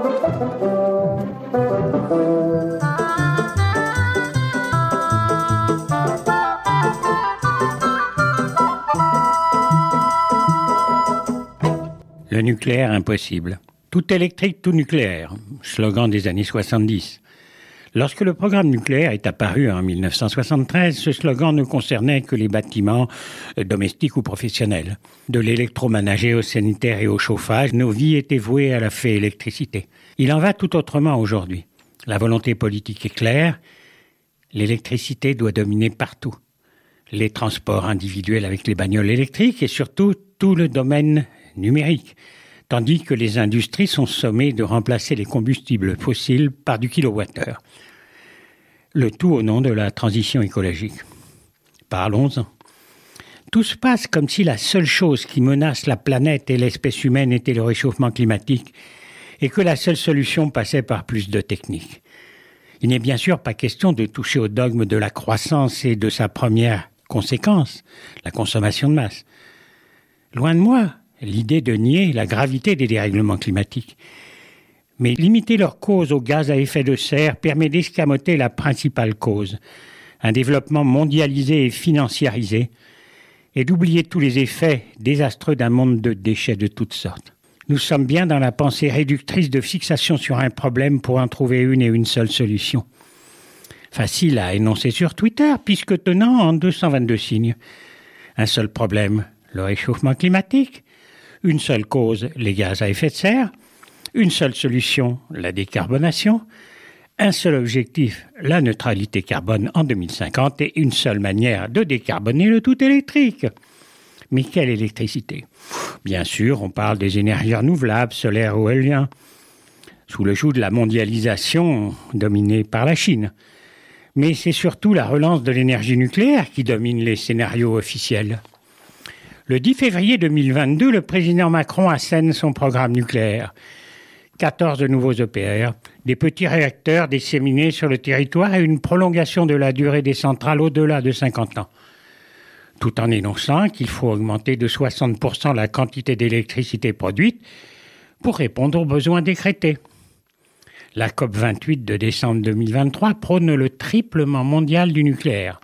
Le nucléaire impossible. Tout électrique, tout nucléaire, slogan des années soixante-dix. Lorsque le programme nucléaire est apparu en mille neuf cent soixante-treize, ce slogan ne concernait que les bâtiments domestiques ou professionnels. De l'électroménager au sanitaire et au chauffage, nos vies étaient vouées à la fée électricité. Il en va tout autrement aujourd'hui. La volonté politique est claire, l'électricité doit dominer partout. Les transports individuels avec les bagnoles électriques et surtout tout le domaine numérique, tandis que les industries sont sommées de remplacer les combustibles fossiles par du kilowattheure. Le tout au nom de la transition écologique. Parlons-en. Tout se passe comme si la seule chose qui menace la planète et l'espèce humaine était le réchauffement climatique et que la seule solution passait par plus de technique. Il n'est bien sûr pas question de toucher au dogme de la croissance et de sa première conséquence, la consommation de masse. Loin de moi l'idée de nier la gravité des dérèglements climatiques. Mais limiter leur cause aux gaz à effet de serre permet d'escamoter la principale cause, un développement mondialisé et financiarisé, et d'oublier tous les effets désastreux d'un monde de déchets de toutes sortes. Nous sommes bien dans la pensée réductrice de fixation sur un problème pour en trouver une et une seule solution. Facile à énoncer sur Twitter, puisque tenant en deux cent vingt-deux signes. Un seul problème, le réchauffement climatique. Une seule cause, les gaz à effet de serre. Une seule solution, la décarbonation. Un seul objectif, la neutralité carbone en deux mille cinquante. Et une seule manière de décarboner le tout électrique. Mais quelle électricité? Bien sûr, on parle des énergies renouvelables, solaires ou éoliennes, sous le joug de la mondialisation dominée par la Chine. Mais c'est surtout la relance de l'énergie nucléaire qui domine les scénarios officiels. Le dix février deux mille vingt-deux, le président Macron assène son programme nucléaire, quatorze nouveaux E P R, des petits réacteurs disséminés sur le territoire et une prolongation de la durée des centrales au-delà de cinquante ans. Tout en énonçant qu'il faut augmenter de soixante pour cent la quantité d'électricité produite pour répondre aux besoins décrétés. La COP vingt-huit de décembre deux mille vingt-trois prône le triplement mondial du nucléaire.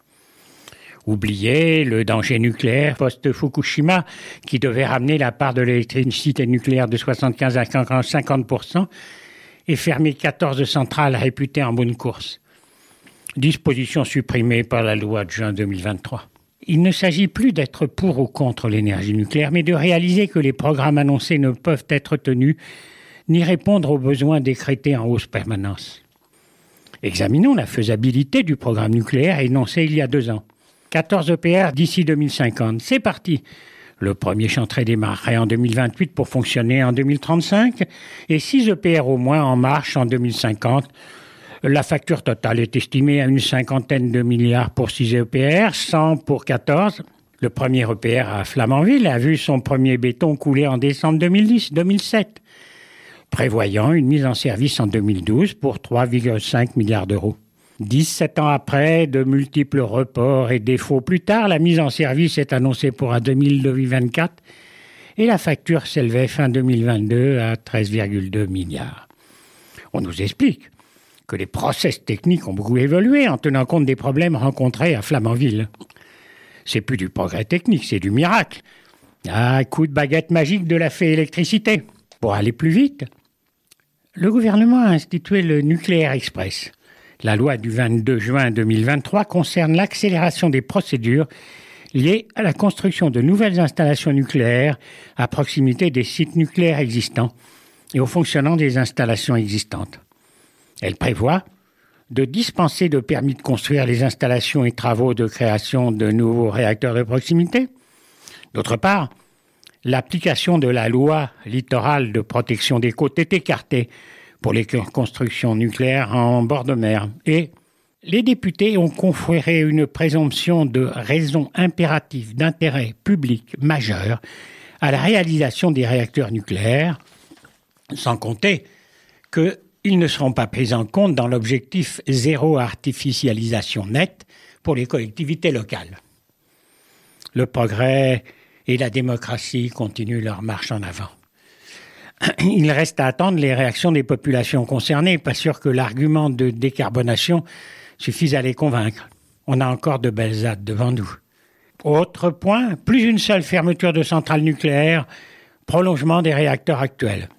Oubliez le danger nucléaire post-Fukushima qui devait ramener la part de l'électricité nucléaire de soixante-quinze à cinquante pour cent et fermer quatorze centrales réputées en bonne course. Disposition supprimée par la loi de juin deux mille vingt-trois. Il ne s'agit plus d'être pour ou contre l'énergie nucléaire, mais de réaliser que les programmes annoncés ne peuvent être tenus ni répondre aux besoins décrétés en hausse permanence. Examinons la faisabilité du programme nucléaire énoncé il y a deux ans. quatorze E P R d'ici deux mille cinquante. C'est parti. Le premier chantier démarrerait en deux mille vingt-huit pour fonctionner en deux mille trente-cinq et six E P R au moins en marche en deux mille cinquante. La facture totale est estimée à une cinquantaine de milliards pour six E P R, cent pour quatorze. Le premier E P R à Flamanville a vu son premier béton couler en décembre deux mille dix deux mille sept, prévoyant une mise en service en deux mille douze pour trois virgule cinq milliards d'euros. dix-sept ans après, de multiples reports et défauts plus tard, la mise en service est annoncée pour un deux mille vingt-quatre et la facture s'élevait fin deux mille vingt-deux à treize virgule deux milliards. On nous explique que les process techniques ont beaucoup évolué en tenant compte des problèmes rencontrés à Flamanville. C'est plus du progrès technique, c'est du miracle. Ah, coup de baguette magique de la fée électricité. Pour aller plus vite, le gouvernement a institué le Nucléaire Express. La loi du vingt-deux juin deux mille vingt-trois concerne l'accélération des procédures liées à la construction de nouvelles installations nucléaires à proximité des sites nucléaires existants et au fonctionnement des installations existantes. Elle prévoit de dispenser de permis de construire les installations et travaux de création de nouveaux réacteurs de proximité. D'autre part, l'application de la loi littorale de protection des côtes est écartée pour les constructions nucléaires en bord de mer. Et les députés ont conféré une présomption de raison impérative d'intérêt public majeur à la réalisation des réacteurs nucléaires, sans compter qu'ils ne seront pas pris en compte dans l'objectif zéro artificialisation nette pour les collectivités locales. Le progrès et la démocratie continuent leur marche en avant. Il reste à attendre les réactions des populations concernées. Pas sûr que l'argument de décarbonation suffise à les convaincre. On a encore de belles dates devant nous. Autre point, plus une seule fermeture de centrales nucléaires, prolongement des réacteurs actuels.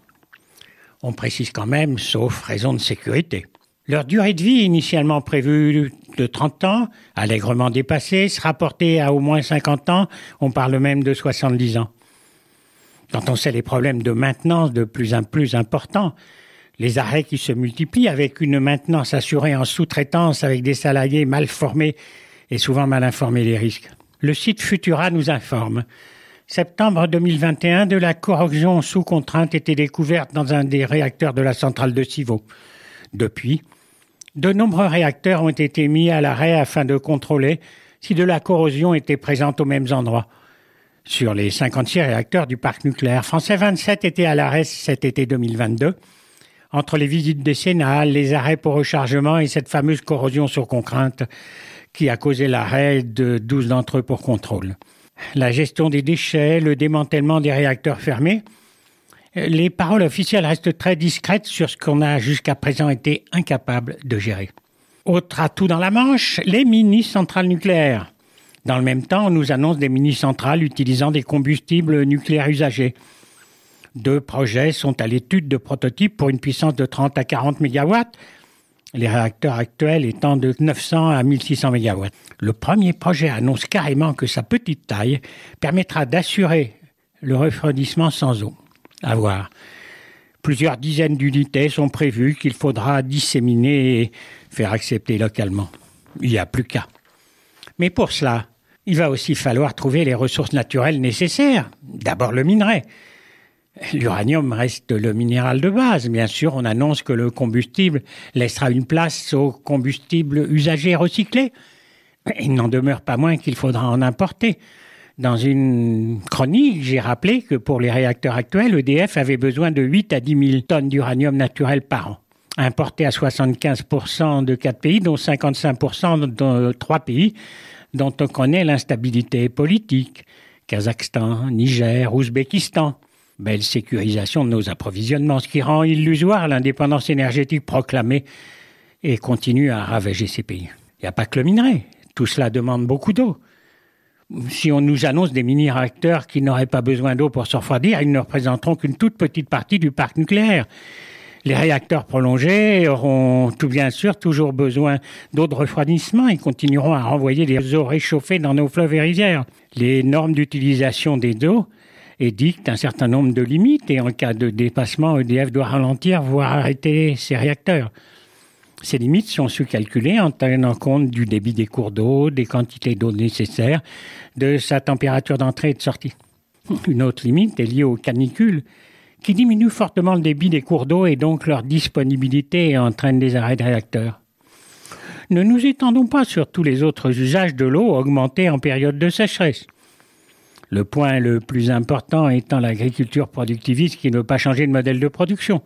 On précise quand même, sauf raison de sécurité. Leur durée de vie, initialement prévue de trente ans, allègrement dépassée, sera portée à au moins cinquante ans, on parle même de soixante-dix ans. Quand on sait les problèmes de maintenance de plus en plus importants, les arrêts qui se multiplient avec une maintenance assurée en sous-traitance avec des salariés mal formés et souvent mal informés des risques. Le site Futura nous informe. Septembre deux mille vingt et un, de la corrosion sous contrainte était découverte dans un des réacteurs de la centrale de Civaux. Depuis, de nombreux réacteurs ont été mis à l'arrêt afin de contrôler si de la corrosion était présente aux mêmes endroits. Sur les cinquante-six réacteurs du parc nucléaire français, vingt-sept étaient à l'arrêt cet été deux mille vingt-deux. Entre les visites décennales, les arrêts pour rechargement et cette fameuse corrosion sur contrainte qui a causé l'arrêt de douze d'entre eux pour contrôle. La gestion des déchets, le démantèlement des réacteurs fermés, les paroles officielles restent très discrètes sur ce qu'on a jusqu'à présent été incapable de gérer. Autre atout dans la Manche, les mini-centrales nucléaires. Dans le même temps, on nous annonce des mini-centrales utilisant des combustibles nucléaires usagés. Deux projets sont à l'étude de prototypes pour une puissance de trente à quarante mégawatts, les réacteurs actuels étant de neuf cents à mille six cents mégawatts. Le premier projet annonce carrément que sa petite taille permettra d'assurer le refroidissement sans eau. À voir. Plusieurs dizaines d'unités sont prévues qu'il faudra disséminer et faire accepter localement. Il n'y a plus qu'à. Mais pour cela, il va aussi falloir trouver les ressources naturelles nécessaires. D'abord le minerai. L'uranium reste le minéral de base. Bien sûr, on annonce que le combustible laissera une place aux combustibles usagés recyclés. Il n'en demeure pas moins qu'il faudra en importer. Dans une chronique, j'ai rappelé que pour les réacteurs actuels, E D F avait besoin de huit à dix mille tonnes d'uranium naturel par an, importé à soixante-quinze pour cent de quatre pays, dont cinquante-cinq pour cent de trois pays dont on connaît l'instabilité politique, Kazakhstan, Niger, Ouzbékistan. Belle sécurisation de nos approvisionnements, ce qui rend illusoire l'indépendance énergétique proclamée et continue à ravager ces pays. Il n'y a pas que le minerai, tout cela demande beaucoup d'eau. Si on nous annonce des mini-réacteurs qui n'auraient pas besoin d'eau pour se refroidir, ils ne représenteront qu'une toute petite partie du parc nucléaire. Les réacteurs prolongés auront tout bien sûr toujours besoin d'eau de refroidissement et continueront à renvoyer des eaux réchauffées dans nos fleuves et rivières. Les normes d'utilisation des eaux édictent un certain nombre de limites et en cas de dépassement, E D F doit ralentir, voire arrêter ses réacteurs. Ces limites sont sous-calculées en tenant compte du débit des cours d'eau, des quantités d'eau nécessaires, de sa température d'entrée et de sortie. Une autre limite est liée aux canicules, qui diminuent fortement le débit des cours d'eau et donc leur disponibilité et entraînent des arrêts de réacteurs. Ne nous étendons pas sur tous les autres usages de l'eau augmentés en période de sécheresse. Le point le plus important étant l'agriculture productiviste qui ne veut pas changer de modèle de production.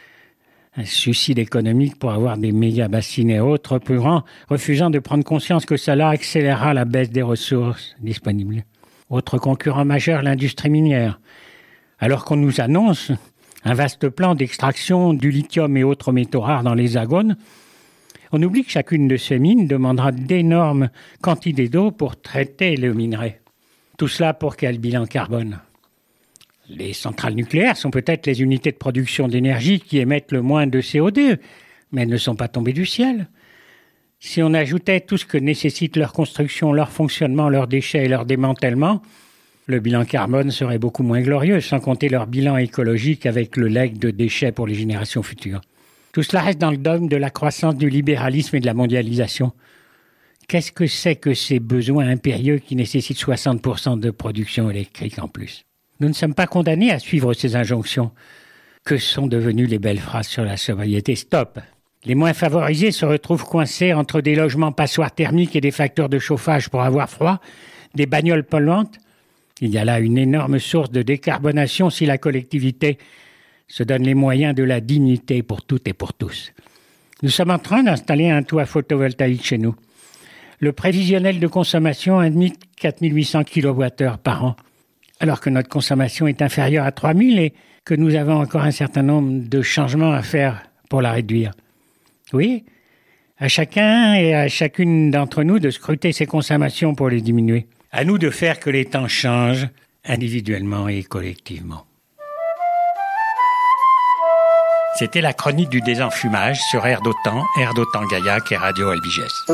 Un suicide économique pour avoir des méga-bassines et autres, refusant, refusant de prendre conscience que cela accélérera la baisse des ressources disponibles. Autre concurrent majeur, l'industrie minière. Alors qu'on nous annonce un vaste plan d'extraction du lithium et autres métaux rares dans l'Hexagone, on oublie que chacune de ces mines demandera d'énormes quantités d'eau pour traiter le minerai. Tout cela pour quel bilan carbone ? Les centrales nucléaires sont peut-être les unités de production d'énergie qui émettent le moins de C O deux, mais elles ne sont pas tombées du ciel. Si on ajoutait tout ce que nécessite leur construction, leur fonctionnement, leurs déchets et leur démantèlement, le bilan carbone serait beaucoup moins glorieux, sans compter leur bilan écologique avec le legs de déchets pour les générations futures. Tout cela reste dans le dogme de la croissance du libéralisme et de la mondialisation. Qu'est-ce que c'est que ces besoins impérieux qui nécessitent soixante pour cent de production électrique en plus ? Nous ne sommes pas condamnés à suivre ces injonctions. Que sont devenues les belles phrases sur la sobriété ? Stop ! Les moins favorisés se retrouvent coincés entre des logements passoires thermiques et des facteurs de chauffage pour avoir froid, des bagnoles polluantes. Il y a là une énorme source de décarbonation si la collectivité se donne les moyens de la dignité pour toutes et pour tous. Nous sommes en train d'installer un toit photovoltaïque chez nous. Le prévisionnel de consommation indique quatre mille huit cents kilowattheures par an, alors que notre consommation est inférieure à trois mille et que nous avons encore un certain nombre de changements à faire pour la réduire. Oui, à chacun et à chacune d'entre nous de scruter ses consommations pour les diminuer. À nous de faire que les temps changent individuellement et collectivement. C'était la chronique du désenfumage sur Air d'Otan, Air d'Otan-Gaillac et Radio Albigès.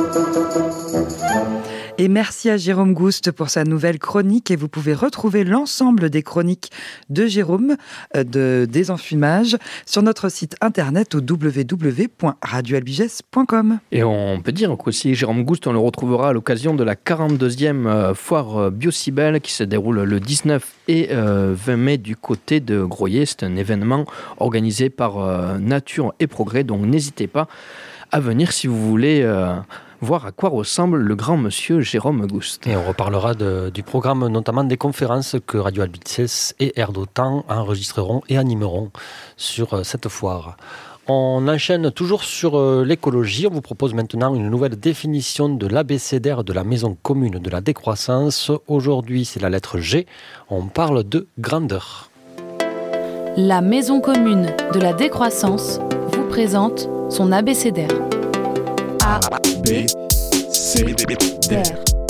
Et merci à Jérôme Gouste pour sa nouvelle chronique. Et vous pouvez retrouver l'ensemble des chroniques de Jérôme euh, de Désenfumage sur notre site internet au w w w point radio albigès point com. Et on peut dire qu'aussi Jérôme Gouste, on le retrouvera à l'occasion de la quarante-deuxième foire Biocibel qui se déroule le dix-neuf et vingt mai du côté de Groyer. C'est un événement organisé par euh, Nature et Progrès, donc n'hésitez pas à venir si vous voulez euh, voir à quoi ressemble le grand monsieur Jérôme Gouste. Et on reparlera de, du programme, notamment des conférences que Radio Albigès et Air d'Otan enregistreront et animeront sur cette foire. On enchaîne toujours sur l'écologie. On vous propose maintenant une nouvelle définition de l'abécédaire de la maison commune de la décroissance. Aujourd'hui, c'est la lettre G. On parle de grandeur. La maison commune de la décroissance vous présente son abécédaire. A, B, C, D, R.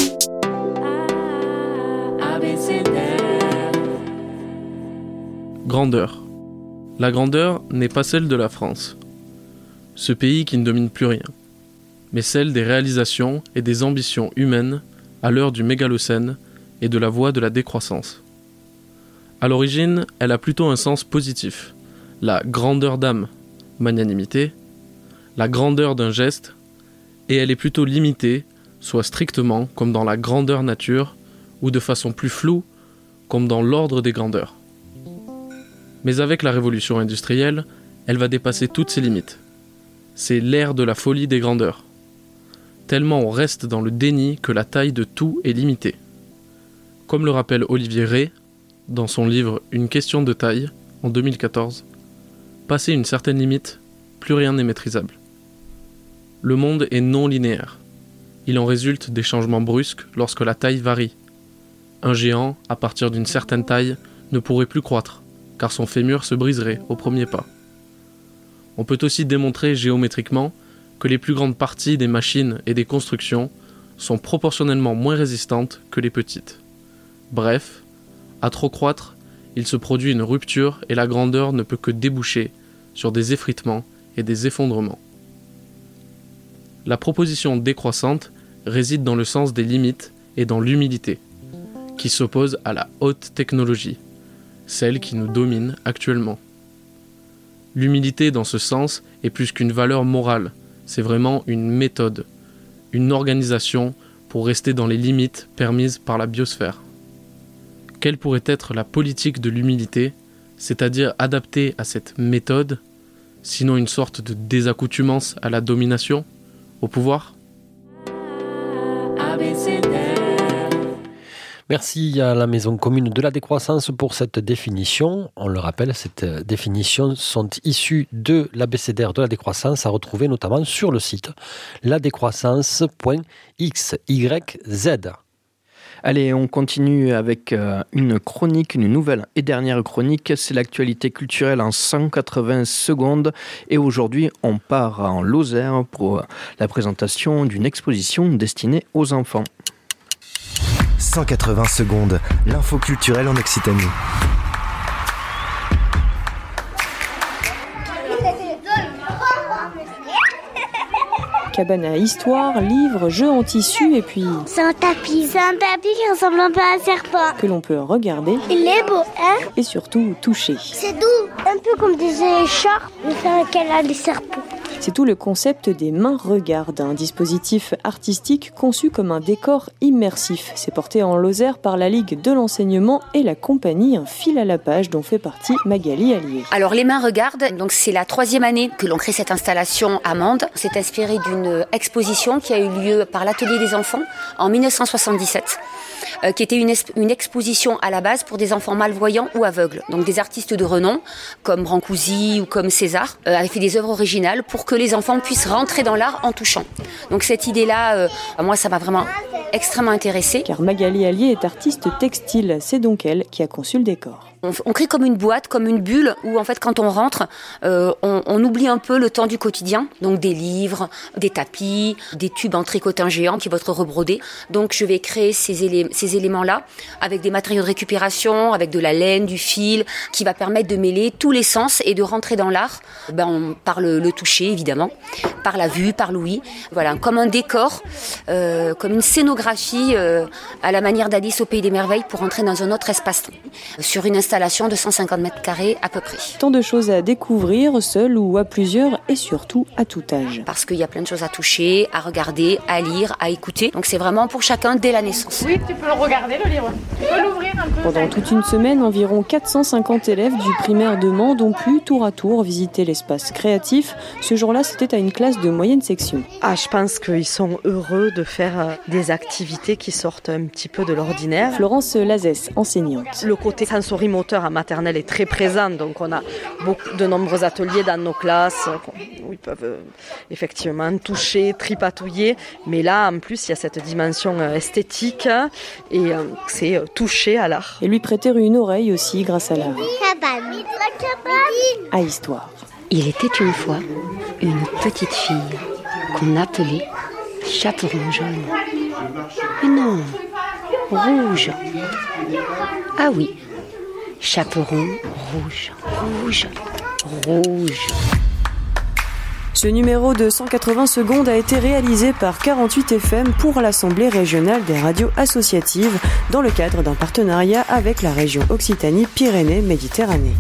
Abécédaire. Grandeur. La grandeur n'est pas celle de la France, ce pays qui ne domine plus rien, mais celle des réalisations et des ambitions humaines à l'heure du mégalocène et de la voie de la décroissance. À l'origine, elle a plutôt un sens positif, la grandeur d'âme, magnanimité, la grandeur d'un geste, et elle est plutôt limitée, soit strictement comme dans la grandeur nature, ou de façon plus floue, comme dans l'ordre des grandeurs. Mais avec la révolution industrielle, elle va dépasser toutes ses limites. C'est l'ère de la folie des grandeurs. Tellement on reste dans le déni que la taille de tout est limitée. Comme le rappelle Olivier Rey dans son livre Une question de taille en deux mille quatorze, passé une certaine limite, plus rien n'est maîtrisable. Le monde est non linéaire. Il en résulte des changements brusques lorsque la taille varie. Un géant, à partir d'une certaine taille, ne pourrait plus croître, car son fémur se briserait au premier pas. On peut aussi démontrer géométriquement que les plus grandes parties des machines et des constructions sont proportionnellement moins résistantes que les petites. Bref, à trop croître, il se produit une rupture et la grandeur ne peut que déboucher sur des effritements et des effondrements. La proposition décroissante réside dans le sens des limites et dans l'humilité, qui s'oppose à la haute technologie, celle qui nous domine actuellement. L'humilité dans ce sens est plus qu'une valeur morale, c'est vraiment une méthode, une organisation pour rester dans les limites permises par la biosphère. Quelle pourrait être la politique de l'humilité, c'est-à-dire adaptée à cette méthode, sinon une sorte de désaccoutumance à la domination, au pouvoir ? Merci à la Maison commune de la décroissance pour cette définition. On le rappelle, cette définition sont issues de l'abécédaire de la décroissance à retrouver notamment sur le site la décroissance point x y z. Allez, on continue avec une chronique, une nouvelle et dernière chronique. C'est l'actualité culturelle en cent quatre-vingts secondes. Et aujourd'hui, on part en Lozère pour la présentation d'une exposition destinée aux enfants. cent quatre-vingts secondes, l'info culturelle en Occitanie. Cabane à histoire, livres, jeux en tissu et puis... C'est un tapis, c'est un tapis qui ressemble un peu à un serpent. Que l'on peut regarder. Il est beau, hein? Et surtout toucher. C'est doux, un peu comme des écharpes, mais c'est lequel a des serpents. C'est tout le concept des mains regardent, un dispositif artistique conçu comme un décor immersif. C'est porté en Lozère par la Ligue de l'enseignement et la compagnie Un fil à la page dont fait partie Magali Allier. Alors les mains regardent, donc c'est la troisième année que l'on crée cette installation à Mende. C'est inspiré d'une exposition qui a eu lieu par l'Atelier des enfants en dix-neuf cent soixante-dix-sept. Euh, qui était une, es- une exposition à la base pour des enfants malvoyants ou aveugles. Donc des artistes de renom, comme Brancusi ou comme César, euh, avaient fait des œuvres originales pour que les enfants puissent rentrer dans l'art en touchant. Donc cette idée-là, euh, moi, ça m'a vraiment extrêmement intéressée. Car Magali Allier est artiste textile, c'est donc elle qui a conçu le décor. On, on crée comme une boîte, comme une bulle, où en fait quand on rentre, euh, on, on oublie un peu le temps du quotidien, donc des livres, des tapis, des tubes en tricotin géant qui vont être rebrodés. Donc je vais créer ces, élé- ces éléments-là avec des matériaux de récupération, avec de la laine, du fil, qui va permettre de mêler tous les sens et de rentrer dans l'art ben, par le, le toucher évidemment, par la vue, par l'ouïe. Voilà, comme un décor, euh, comme une scénographie euh, à la manière d'Alice au Pays des Merveilles pour entrer dans un autre espace-temps, sur une installation de cent cinquante mètres carrés à peu près. Tant de choses à découvrir, seul ou à plusieurs, et surtout à tout âge. Parce qu'il y a plein de choses à toucher, à regarder, à lire, à écouter. Donc c'est vraiment pour chacun dès la naissance. Oui, tu peux le regarder le livre. Tu peux l'ouvrir un peu. Pendant toute une semaine, environ quatre cent cinquante élèves du primaire de Mende ont pu, tour à tour, visiter l'espace créatif. Ce jour-là, c'était à une classe de moyenne section. Ah, je pense qu'ils sont heureux de faire des activités qui sortent un petit peu de l'ordinaire. Florence Lazès, enseignante. Le côté sensorimoteur à maternelle est très présent, donc on a beaucoup de nombreux ateliers dans nos classes où ils peuvent euh, effectivement toucher, tripatouiller, mais là en plus il y a cette dimension euh, esthétique et euh, c'est euh, toucher à l'art. Et lui prêter une oreille aussi grâce à l'art. Cabane. À histoire. Il était une fois une petite fille qu'on appelait Chaperon jaune. Mais non, rouge. Ah oui, Chaperon rouge, rouge, rouge. Ce numéro de cent quatre-vingts secondes a été réalisé par quarante-huit F M pour l'Assemblée régionale des radios associatives dans le cadre d'un partenariat avec la région Occitanie-Pyrénées-Méditerranée.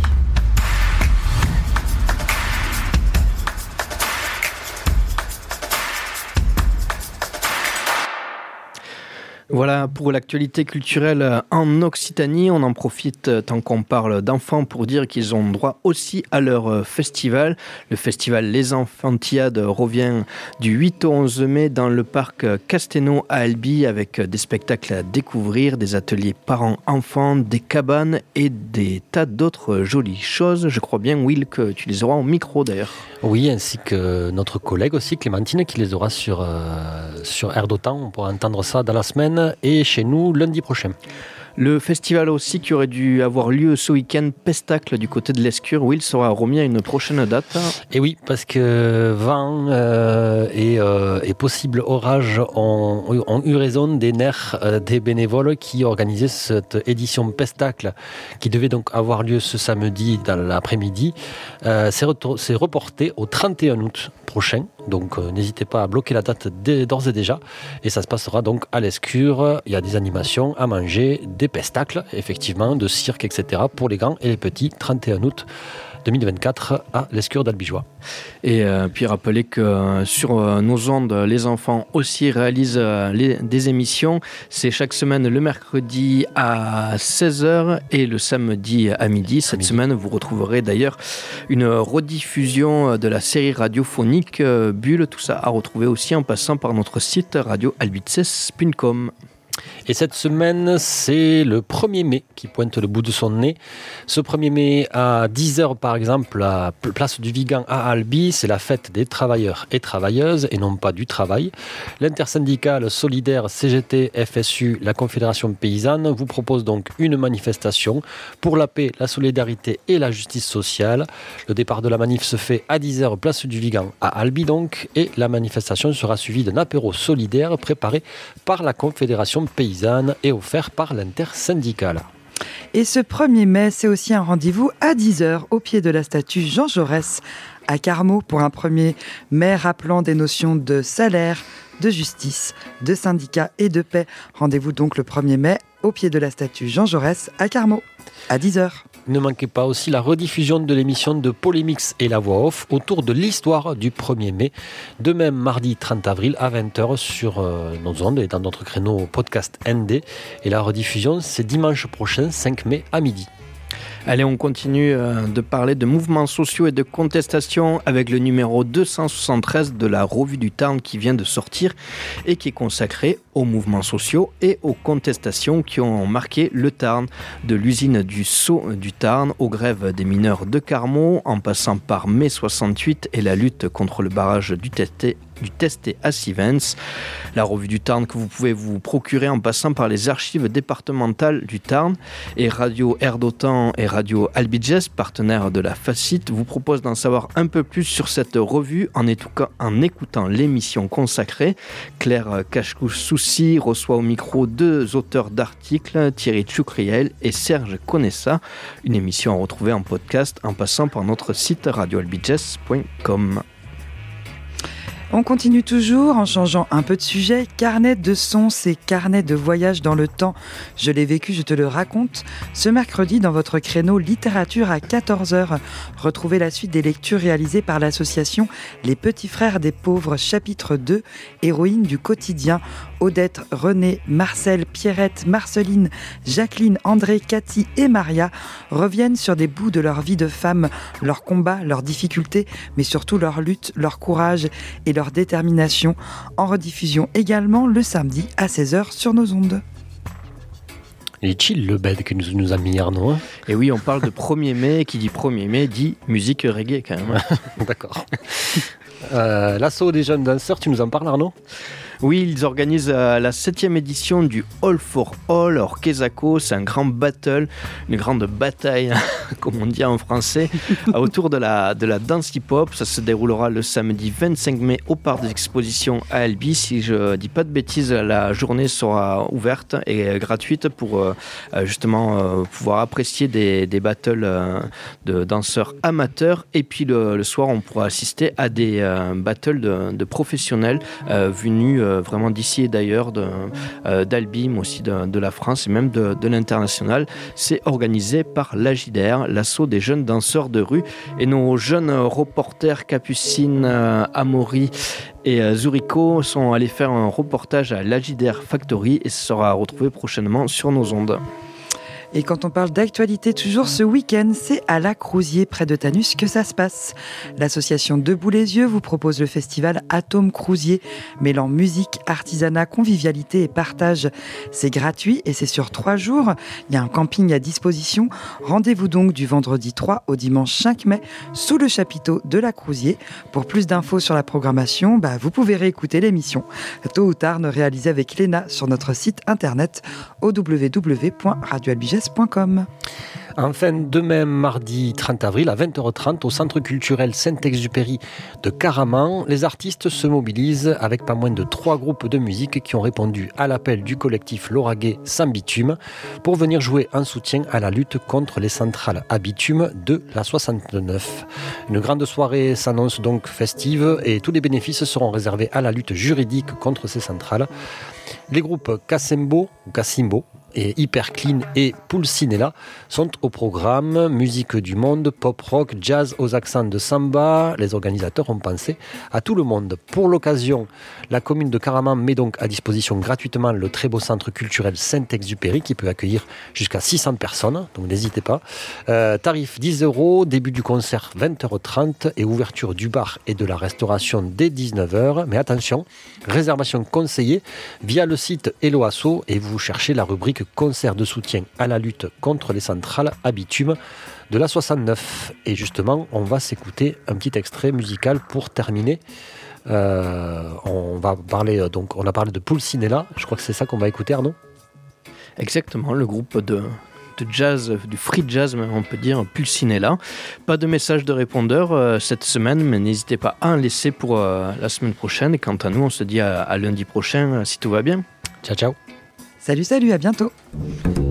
Voilà pour l'actualité culturelle en Occitanie. On en profite tant qu'on parle d'enfants pour dire qu'ils ont droit aussi à leur festival. Le festival Les Enfantiades revient du huit au onze mai dans le parc Casténau à Albi avec des spectacles à découvrir, des ateliers parents-enfants, des cabanes et des tas d'autres jolies choses. Je crois bien, Will, que tu les auras au micro d'ailleurs. Oui, ainsi que notre collègue aussi, Clémentine, qui les aura sur, euh, sur Air d'Otan. On pourra entendre ça dans la semaine et chez nous lundi prochain. Le festival aussi qui aurait dû avoir lieu ce week-end, Pestacle du côté de l'Escure, Will sera remis à une prochaine date. Et oui, parce que vent euh, et, euh, et possible orage ont, ont eu raison des nerfs euh, des bénévoles qui organisaient cette édition Pestacle qui devait donc avoir lieu ce samedi dans l'après-midi. Euh, c'est, retour, c'est reporté au trente et un août prochain, donc euh, n'hésitez pas à bloquer la date dès, d'ores et déjà. Et ça se passera donc à l'Escure. Il y a des animations à manger, des pestacles, effectivement, de cirque, et cetera pour les grands et les petits, trente et un août deux mille vingt-quatre à l'Escure d'Albigeois. Et euh, puis rappeler que euh, sur euh, nos ondes, les enfants aussi réalisent euh, les, des émissions. C'est chaque semaine le mercredi à seize heures et le samedi à midi. Cette à midi. Semaine, vous retrouverez d'ailleurs une rediffusion de la série radiophonique euh, Bulle. Tout ça à retrouver aussi en passant par notre site radio albices point com. Et cette semaine, c'est le premier mai qui pointe le bout de son nez. Ce premier mai, à dix heures par exemple, à Place du Vigan à Albi, c'est la fête des travailleurs et travailleuses et non pas du travail. L'intersyndicale solidaire C G T F S U, la Confédération paysanne, vous propose donc une manifestation pour la paix, la solidarité et la justice sociale. Le départ de la manif se fait à dix heures Place du Vigan à Albi donc, et la manifestation sera suivie d'un apéro solidaire préparé par la Confédération paysanne et offert par l'intersyndicale. Et ce premier mai, c'est aussi un rendez-vous à dix heures au pied de la statue Jean Jaurès à Carmaux pour un premier mai rappelant des notions de salaire, de justice, de syndicat et de paix. Rendez-vous donc le premier mai au pied de la statue Jean Jaurès à Carmaux à dix heures. Ne manquez pas aussi la rediffusion de l'émission de Polémix et la voix off autour de l'histoire du premier mai. De même, mardi trente avril à vingt heures sur euh, nos ondes et dans notre créneau podcast N D. Et la rediffusion, c'est dimanche prochain, cinq mai à midi. Allez, on continue de parler de mouvements sociaux et de contestation avec le numéro deux cent soixante-treize de la Revue du Tarn qui vient de sortir et qui est consacré aux mouvements sociaux et aux contestations qui ont marqué le Tarn, de l'usine du Sceau du Tarn aux grèves des mineurs de Carmaux, en passant par mai soixante-huit et la lutte contre le barrage du Testé du Testé à Sivens. La Revue du Tarn que vous pouvez vous procurer en passant par les archives départementales du Tarn, et Radio Air d'Otan et Radio Albiges, partenaires de la Facite, vous proposent d'en savoir un peu plus sur cette revue en, étouca, en écoutant l'émission consacrée. Claire Cachecouch-Soucy reçoit au micro deux auteurs d'articles, Thierry Tchoucriel et Serge Conessa. Une émission à retrouver en podcast en passant par notre site radio albiges point com. On continue toujours en changeant un peu de sujet. Carnet de sons, c'est carnet de voyage dans le temps. Je l'ai vécu, je te le raconte. Ce mercredi, dans votre créneau littérature à quatorze heures, retrouvez la suite des lectures réalisées par l'association Les Petits Frères des Pauvres, chapitre deux, héroïnes du quotidien. Odette, René, Marcel, Pierrette, Marceline, Jacqueline, André, Cathy et Maria reviennent sur des bouts de leur vie de femme, leurs combats, leurs difficultés, mais surtout leur lutte, leur courage et leur détermination, en rediffusion également le samedi à seize heures sur nos ondes. Il est chill le bed que nous, nous a mis Arnaud. Hein. Et oui, on parle de premier mai, qui dit premier mai dit musique reggae quand même. D'accord. Euh, l'assaut des jeunes danseurs, tu nous en parles Arnaud ? Oui, ils organisent euh, la septième édition du All for All. Alors, Kesako, c'est un grand battle, une grande bataille, comme on dit en français, autour de la, de la danse hip-hop. Ça se déroulera le samedi vingt-cinq mai au parc des expositions à Albi. Si je ne dis pas de bêtises, la journée sera ouverte et gratuite pour euh, justement euh, pouvoir apprécier des, des battles euh, de danseurs amateurs. Et puis le, le soir, on pourra assister à des euh, battles de, de professionnels euh, venus de, vraiment d'ici et d'ailleurs, de, euh, d'Albi, mais aussi de, de la France et même de, de l'international. C'est organisé par l'Agidaire, l'assaut des jeunes danseurs de rue. Et nos jeunes reporters Capucine, euh, Amaury et euh, Zurico sont allés faire un reportage à l'Agidaire Factory et ce sera retrouvé prochainement sur nos ondes. Et quand on parle d'actualité, toujours ce week-end, c'est à La Crousier, près de Tanus, que ça se passe. L'association Debout les Yeux vous propose le festival Atome Crousier, mêlant musique, artisanat, convivialité et partage. C'est gratuit et c'est sur trois jours. Il y a un camping à disposition. Rendez-vous donc du vendredi trois au dimanche cinq mai, sous le chapiteau de La Crousier. Pour plus d'infos sur la programmation, bah, vous pouvez réécouter l'émission Tôt ou Tard, réalisée avec Léna sur notre site internet au w w w point radio albiges point com. Enfin, demain, mardi trente avril, à vingt heures trente, au Centre culturel Saint-Exupéry de Caraman, les artistes se mobilisent avec pas moins de trois groupes de musique qui ont répondu à l'appel du collectif Lauragais Sans Bitume pour venir jouer en soutien à la lutte contre les centrales à bitume de la soixante-neuf. Une grande soirée s'annonce donc festive et tous les bénéfices seront réservés à la lutte juridique contre ces centrales. Les groupes Casembo, Casimbo et Hyperclean et Pulcinella sont au programme. Musique du monde, pop rock, jazz aux accents de samba. Les organisateurs ont pensé à tout le monde. Pour l'occasion, la commune de Caraman met donc à disposition gratuitement le très beau centre culturel Saint-Exupéry qui peut accueillir jusqu'à six cents personnes, donc n'hésitez pas. Euh, tarif dix euros, début du concert vingt heures trente et ouverture du bar et de la restauration dès dix-neuf heures. Mais attention, réservation conseillée via le site Hello Asso et vous cherchez la rubrique concert de soutien à la lutte contre les centrales à bitume de la soixante-neuf. Et justement, on va s'écouter un petit extrait musical pour terminer. Euh, on va parler, donc, on a parlé de Pulcinella, je crois que c'est ça qu'on va écouter, Arnaud. Exactement, le groupe de, de jazz, du free jazz, on peut dire, Pulcinella. Pas de message de répondeur euh, cette semaine, mais n'hésitez pas à en laisser pour euh, la semaine prochaine. Et quant à nous, on se dit à, à lundi prochain, euh, si tout va bien. Ciao, ciao. Salut, salut, à bientôt.